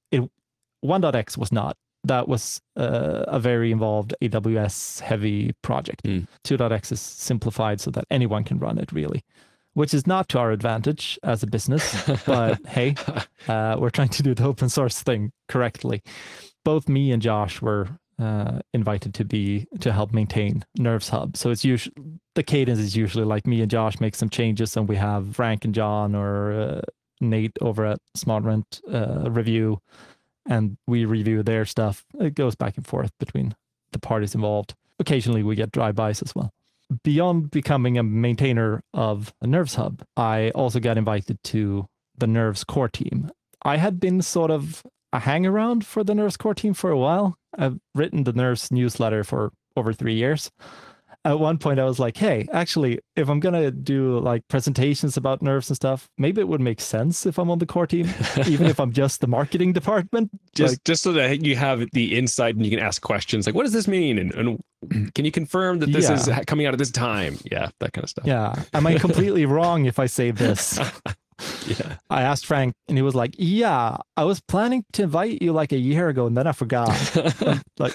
1.x was not. That was a very involved AWS heavy project. 2.x is simplified so that anyone can run it, really, which is not to our advantage as a business. But hey, we're trying to do the open source thing correctly. Both me and Josh were invited to help maintain Nerves Hub. So it's usually the cadence is usually like me and Josh make some changes, and we have Frank and John or Nate over at SmartRent review, and we review their stuff. It goes back and forth between the parties involved. Occasionally we get drive-bys as well. Beyond becoming a maintainer of a Nerves Hub, I also got invited to the Nerves core team. I had been sort of a hang-around for the Nerves core team for a while. I've written the Nerves newsletter for over 3 years. At one point I was like, hey, actually, if I'm going to do like presentations about Nerves and stuff, maybe it would make sense if I'm on the core team, even if I'm just the marketing department. Just so that you have the insight and you can ask questions like, what does this mean? And can you confirm that this is coming out at this time? Yeah, that kind of stuff. Yeah. Am I completely wrong if I say this? Yeah. I asked Frank, and he was like, yeah, I was planning to invite you like a year ago, and then I forgot. Like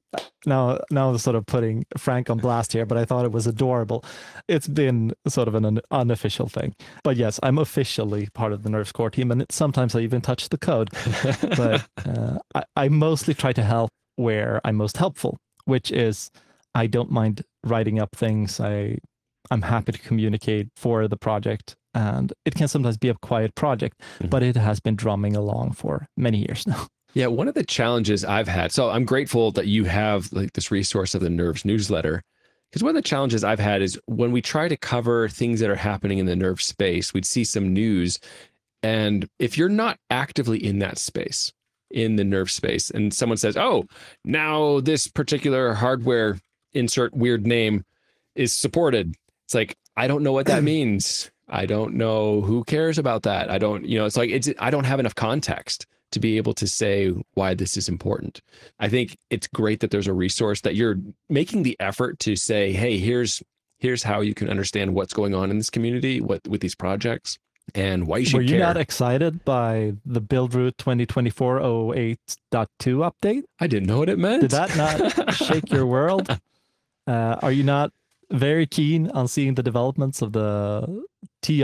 now I'm sort of putting Frank on blast here, but I thought it was adorable. It's been sort of an unofficial thing. But yes, I'm officially part of the Nerves core team, and sometimes I even touch the code. But I mostly try to help where I'm most helpful, which is I don't mind writing up things. I'm happy to communicate for the project. And it can sometimes be a quiet project, but it has been drumming along for many years now. Yeah, one of the challenges I've had, so I'm grateful that you have like this resource of the Nerves newsletter, because one of the challenges I've had is when we try to cover things that are happening in the Nerves space, we'd see some news. And if you're not actively in that space, in the Nerves space, and someone says, oh, now this particular hardware, insert weird name, is supported. It's like, I don't know what that means. I don't know who cares about that. I don't, it's like, I don't have enough context to be able to say why this is important. I think it's great that there's a resource that you're making the effort to say, hey, here's how you can understand what's going on in this community, with these projects and why you should care. Were you not excited by the Buildroot 2024-08.2 update? I didn't know what it meant. Did that not shake your world? Are you not very keen on seeing the developments of the TI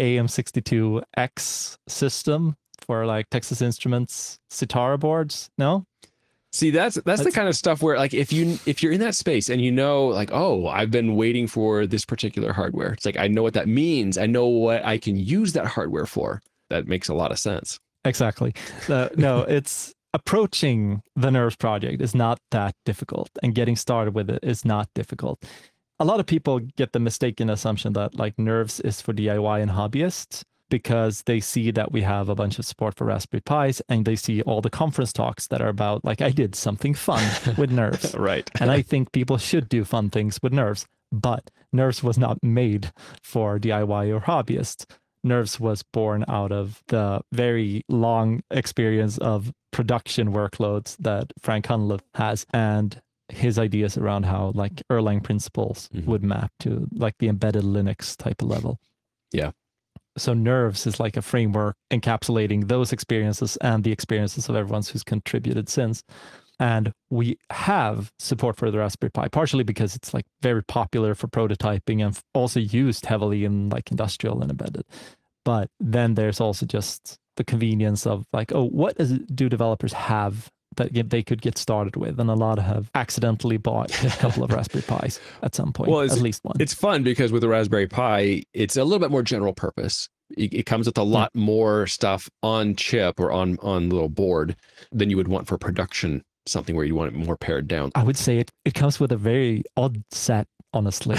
AM62X system for like Texas Instruments Citara boards? No? See, that's the kind of stuff where like if you're in that space and like, oh, I've been waiting for this particular hardware. It's like, I know what that means. I know what I can use that hardware for. That makes a lot of sense. Exactly. No, it's approaching the Nerves project is not that difficult, and getting started with it is not difficult. A lot of people get the mistaken assumption that like Nerves is for DIY and hobbyists. because they see that we have a bunch of support for Raspberry Pis, and they see all the conference talks that are about, like, I did something fun with Nerves. Right. And I think people should do fun things with Nerves, but Nerves was not made for DIY or hobbyists. Nerves was born out of the very long experience of production workloads that Frank Hunleth has, and his ideas around how like Erlang principles would map to like the embedded Linux type of level. Yeah. So Nerves is like a framework encapsulating those experiences and the experiences of everyone who's contributed since. And we have support for the Raspberry Pi, partially because it's like very popular for prototyping and also used heavily in like industrial and embedded. But then there's also just the convenience of like, oh, what do developers have that they could get started with? And a lot have accidentally bought a couple of Raspberry Pis at some point, Well, at least one. It's fun because with the Raspberry Pi, it's a little bit more general purpose. It comes with a lot more stuff on chip or on little board than you would want for production, something where you want it more pared down. I would say it comes with a very odd set, honestly.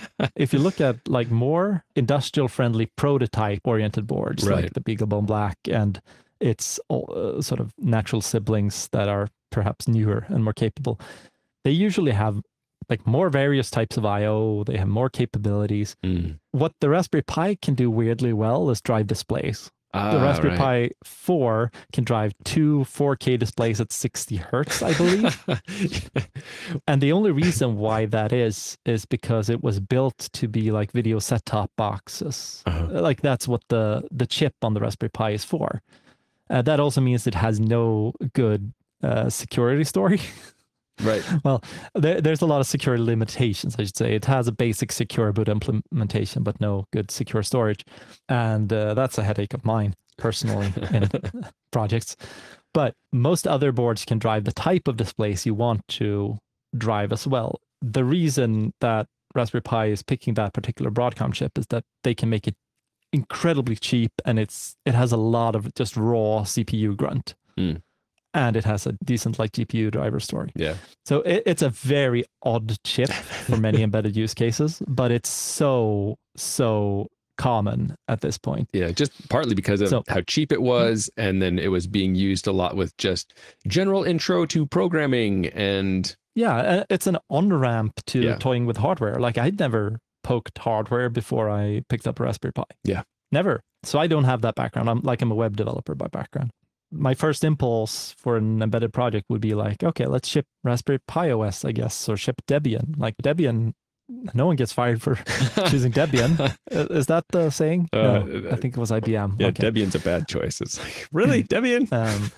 If you look at like more industrial friendly prototype oriented boards, like the BeagleBone Black and its sort of natural siblings that are perhaps newer and more capable, they usually have like more various types of I/O. They have more capabilities. What the Raspberry Pi can do weirdly well is drive displays. The Raspberry Pi 4 can drive two 4K displays at 60 hertz, I believe. And the only reason why that is because it was built to be like video set-top boxes. Like that's what the chip on the Raspberry Pi is for. That also means it has no good security story. Right. Well, there's a lot of security limitations, I should say. It has a basic secure boot implementation, but no good secure storage. And that's a headache of mine, personally, in projects. But most other boards can drive the type of displays you want to drive as well. The reason that Raspberry Pi is picking that particular Broadcom chip is that they can make it incredibly cheap, and it has a lot of just raw CPU grunt. And it has a decent like GPU driver story. Yeah. So it's a very odd chip for many embedded use cases, but it's so common at this point. Yeah, just partly because of how cheap it was, and then it was being used a lot with just general intro to programming. And yeah, it's an on-ramp to toying with hardware. Like I'd never poked hardware before I picked up a Raspberry Pi. Yeah. Never. So I don't have that background. I'm a web developer by background. My first impulse for an embedded project would be like, okay, let's ship Raspberry Pi OS, I guess, or ship Debian. Like Debian, no one gets fired for choosing Debian. Is that the saying? No, I think it was IBM. Yeah, okay. Debian's a bad choice. It's like, really, Debian?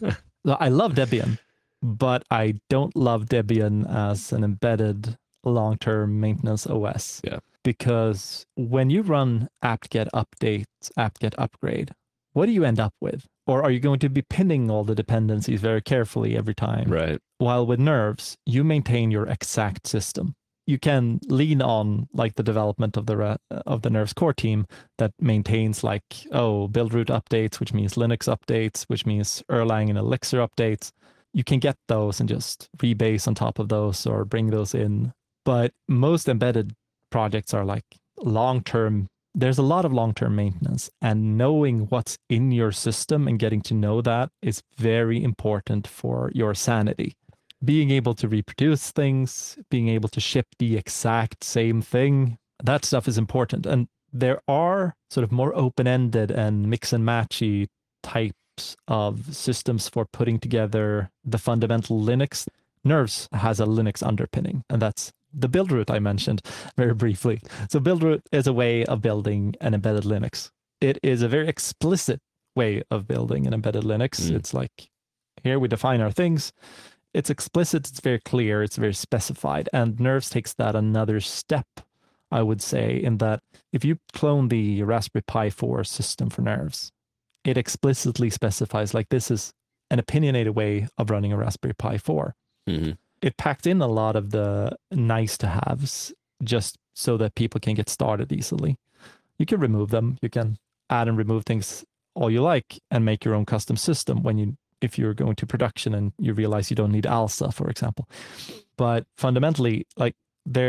I love Debian, but I don't love Debian as an embedded long-term maintenance OS. Yeah. Because when you run apt-get update, apt-get upgrade, what do you end up with? Or are you going to be pinning all the dependencies very carefully every time? Right. While with Nerves, you maintain your exact system. You can lean on like the development of the Nerves core team that maintains like, build root updates, which means Linux updates, which means Erlang and Elixir updates. You can get those and just rebase on top of those or bring those in. But most embedded projects are like long-term. There's a lot of long-term maintenance, and knowing what's in your system and getting to know that is very important for your sanity. Being able to reproduce things, being able to ship the exact same thing, that stuff is important. And there are sort of more open-ended and mix and matchy types of systems for putting together the fundamental Linux. Nerves has a Linux underpinning, and that's the build root I mentioned very briefly. So build root is a way of building an embedded Linux. It is a very explicit way of building an embedded Linux. It's like, here we define our things. It's explicit, it's very clear, it's very specified. And Nerves takes that another step, I would say, in that if you clone the Raspberry Pi 4 system for Nerves, it explicitly specifies like this is an opinionated way of running a Raspberry Pi 4. It packed in a lot of the nice to haves just so that people can get started easily. You can remove them. You can add and remove things all you like and make your own custom system if you're going to production and you realize you don't need ALSA, for example. But fundamentally, like there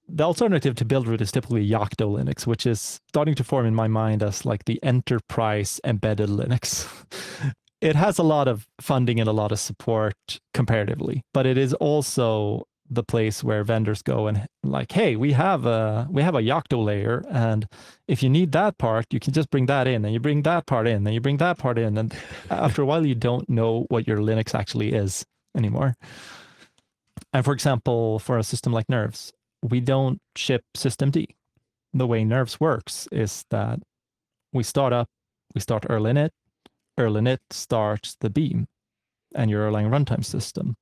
the alternative to Buildroot is typically Yocto Linux, which is starting to form in my mind as like the enterprise embedded Linux. It has a lot of funding and a lot of support comparatively, but it is also the place where vendors go and like, hey, we have a Yocto layer, and if you need that part, you can just bring that in, and you bring that part in, and you bring that part in, and after a while, you don't know what your Linux actually is anymore. And for example, for a system like Nerves, we don't ship systemd. The way Nerves works is that we start Erlinit. Erlinit starts the Beam and your Erlang runtime system.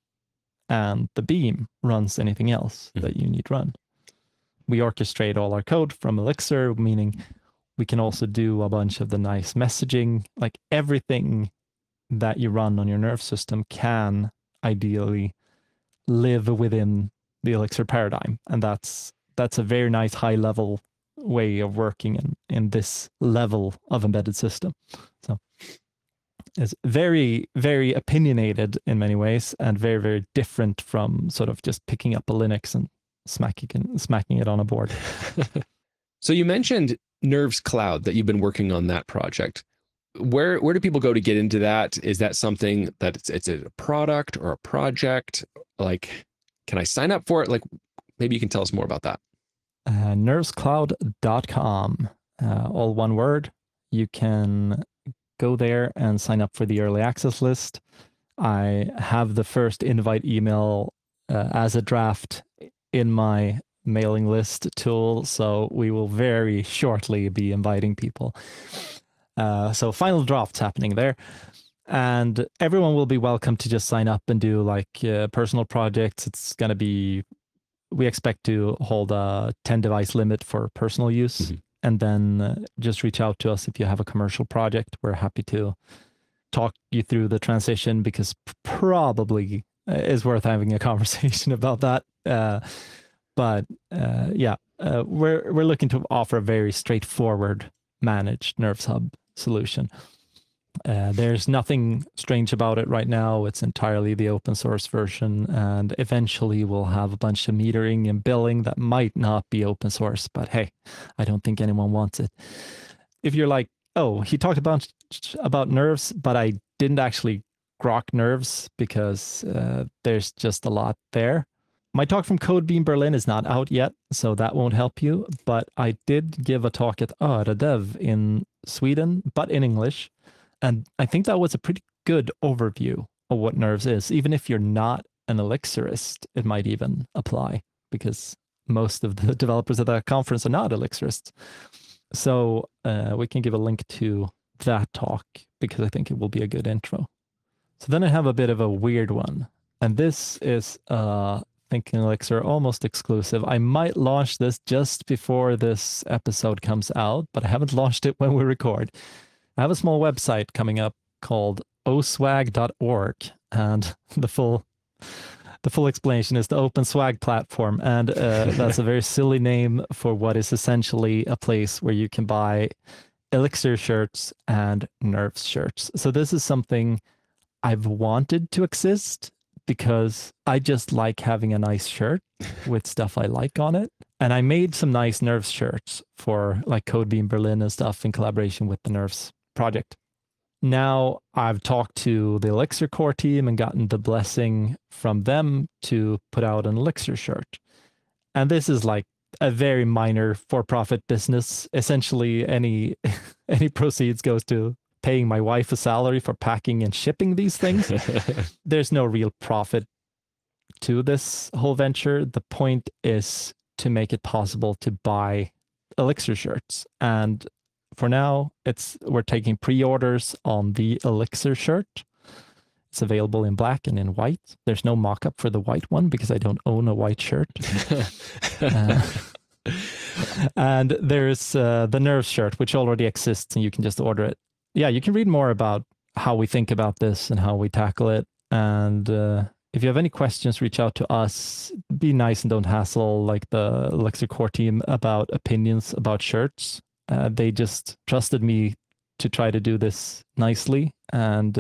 And the Beam runs anything else that you need run. We orchestrate all our code from Elixir, meaning we can also do a bunch of the nice messaging. Like everything that you run on your Nerve system can ideally live within the Elixir paradigm. And that's a very nice high level way of working in this level of embedded system. So it's very, very opinionated in many ways, and very, very different from sort of just picking up a Linux and smacking it on a board. So you mentioned Nerves Cloud, that you've been working on that project. Where do people go to get into that? Is that something that it's a product or a project? Like, can I sign up for it? Like, maybe you can tell us more about that. Nervescloud.com, all one word. You can go there and sign up for the early access list. I have the first invite email as a draft in my mailing list tool, so we will very shortly be inviting people. So final draft's happening there. And everyone will be welcome to just sign up and do like personal projects. It's going to be, we expect to hold a 10 device limit for personal use. Mm-hmm. And then just reach out to us if you have a commercial project. We're happy to talk you through the transition, because probably is worth having a conversation about that. But we're looking to offer a very straightforward managed Nerves Hub solution. There's nothing strange about it right now. It's entirely the open source version, and eventually we'll have a bunch of metering and billing that might not be open source, but hey, I don't think anyone wants it. If you're like, oh, he talked about Nerves, but I didn't actually grok Nerves because there's just a lot there. My talk from Codebeam Berlin is not out yet, so that won't help you, but I did give a talk at Öredev in Sweden, but in English. And I think that was a pretty good overview of what Nerves is. Even if you're not an Elixirist, it might even apply, because most of the developers at that conference are not Elixirists. So we can give a link to that talk, because I think it will be a good intro. So then I have a bit of a weird one. And this is Thinking Elixir almost exclusive. I might launch this just before this episode comes out, but I haven't launched it when we record. I have a small website coming up called oswag.org, and the full explanation is the Open Swag platform, and that's a very silly name for what is essentially a place where you can buy Elixir shirts and Nerves shirts. So this is something I've wanted to exist, because I just like having a nice shirt with stuff I like on it. And I made some nice Nerves shirts for like Codebeam Berlin and stuff in collaboration with the Nerves project. Now I've talked to the Elixir core team and gotten the blessing from them to put out an Elixir shirt. And this is like a very minor for-profit business. Essentially, any proceeds goes to paying my wife a salary for packing and shipping these things. There's no real profit to this whole venture. The point is to make it possible to buy Elixir shirts. And for now, we're taking pre-orders on the Elixir shirt. It's available in black and in white. There's no mock-up for the white one because I don't own a white shirt. And there's the Nerves shirt, which already exists, and you can just order it. Yeah, you can read more about how we think about this and how we tackle it. And if you have any questions, reach out to us. Be nice and don't hassle like the Elixir core team about opinions about shirts. They just trusted me to try to do this nicely, and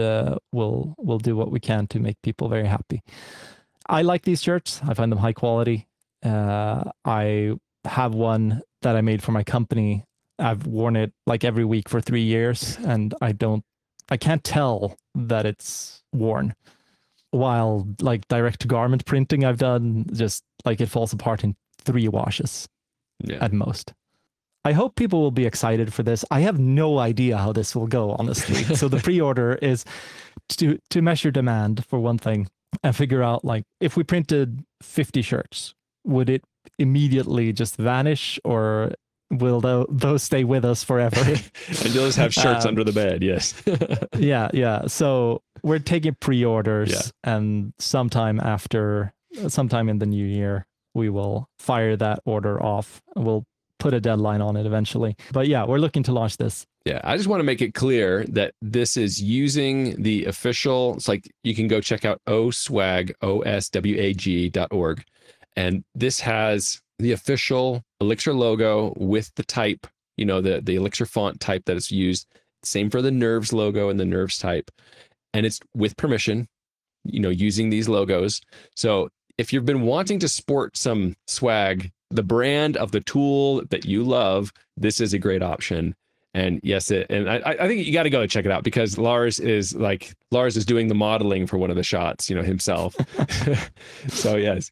we'll do what we can to make people very happy. I like these shirts. I find them high quality. I have one that I made for my company. I've worn it like every week for 3 years, and I can't tell that it's worn. While like direct to garment printing I've done, just like it falls apart in 3 washes at most. I hope people will be excited for this. I have no idea how this will go, honestly. So the pre-order is to measure demand for one thing and figure out, like, if we printed 50 shirts, would it immediately just vanish, or will those stay with us forever? And you'll just have shirts under the bed. Yes. Yeah. So we're taking pre-orders, and sometime in the new year, we will fire that order off. We'll put a deadline on it eventually. But yeah, we're looking to launch this. Yeah, I just want to make it clear that this is using the official, it's like you can go check out oswag, oswag.org. And this has the official Elixir logo with the type, the Elixir font type that is used. Same for the Nerves logo and the Nerves type. And it's with permission, using these logos. So if you've been wanting to sport some swag, the brand of the tool that you love, this is a great option. And yes, I think you got to go check it out, because Lars is doing the modeling for one of the shots, himself. So yes.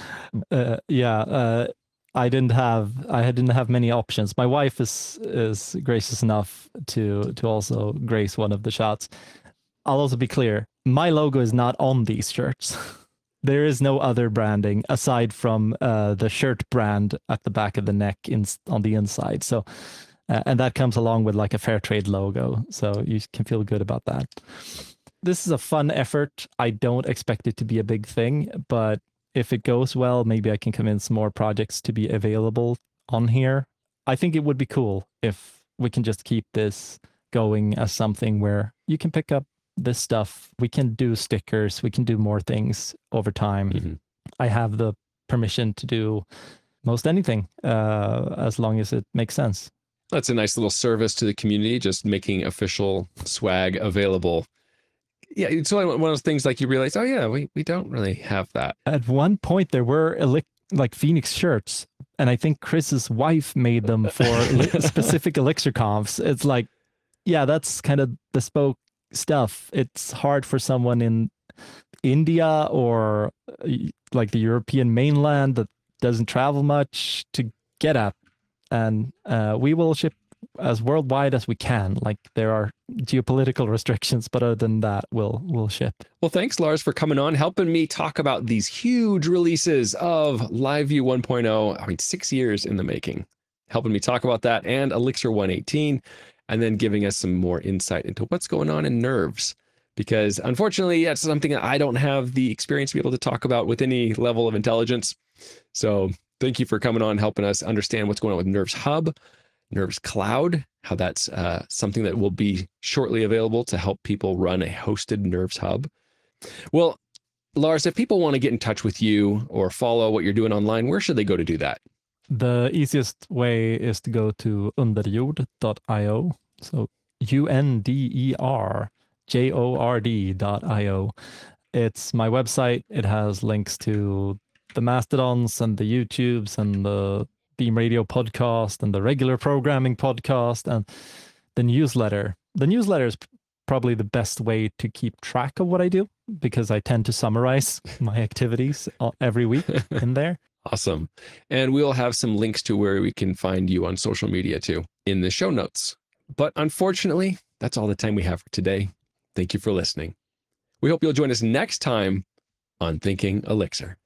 I didn't have many options. My wife is gracious enough to also grace one of the shots. I'll also be clear, my logo is not on these shirts. There is no other branding aside from the shirt brand at the back of the neck on the inside. So, and that comes along with like a fair trade logo. So you can feel good about that. This is a fun effort. I don't expect it to be a big thing, but if it goes well, maybe I can convince more projects to be available on here. I think it would be cool if we can just keep this going as something where you can pick up this stuff. We can do stickers. We can do more things over time. Mm-hmm. I have the permission to do most anything as long as it makes sense. That's a nice little service to the community, just making official swag available. Yeah, it's one of those things like you realize, oh yeah, we don't really have that. At one point, there were like Phoenix shirts, and I think Chris's wife made them for specific Elixir confs. It's like, yeah, that's kind of bespoke stuff. It's hard for someone in India or like the European mainland that doesn't travel much to get at. And we will ship as worldwide as we can. Like, there are geopolitical restrictions, but other than that, we'll ship. Well, thanks, Lars, for coming on, helping me talk about these huge releases of LiveView 1.0. I mean, 6 years in the making, helping me talk about that and Elixir 1.18, and then giving us some more insight into what's going on in Nerves. Because unfortunately, it's something that I don't have the experience to be able to talk about with any level of intelligence. So thank you for coming on, helping us understand what's going on with Nerves Hub, Nerves Cloud, how that's something that will be shortly available to help people run a hosted Nerves Hub. Well, Lars, if people want to get in touch with you or follow what you're doing online, where should they go to do that? The easiest way is to go to underjord.io. So underjord.io. It's my website. It has links to the Mastodons and the YouTubes and the Beam Radio podcast and the regular programming podcast and the newsletter. The newsletter is probably the best way to keep track of what I do, because I tend to summarize my activities every week in there. Awesome. And we'll have some links to where we can find you on social media too in the show notes. But unfortunately, that's all the time we have for today. Thank you for listening. We hope you'll join us next time on Thinking Elixir.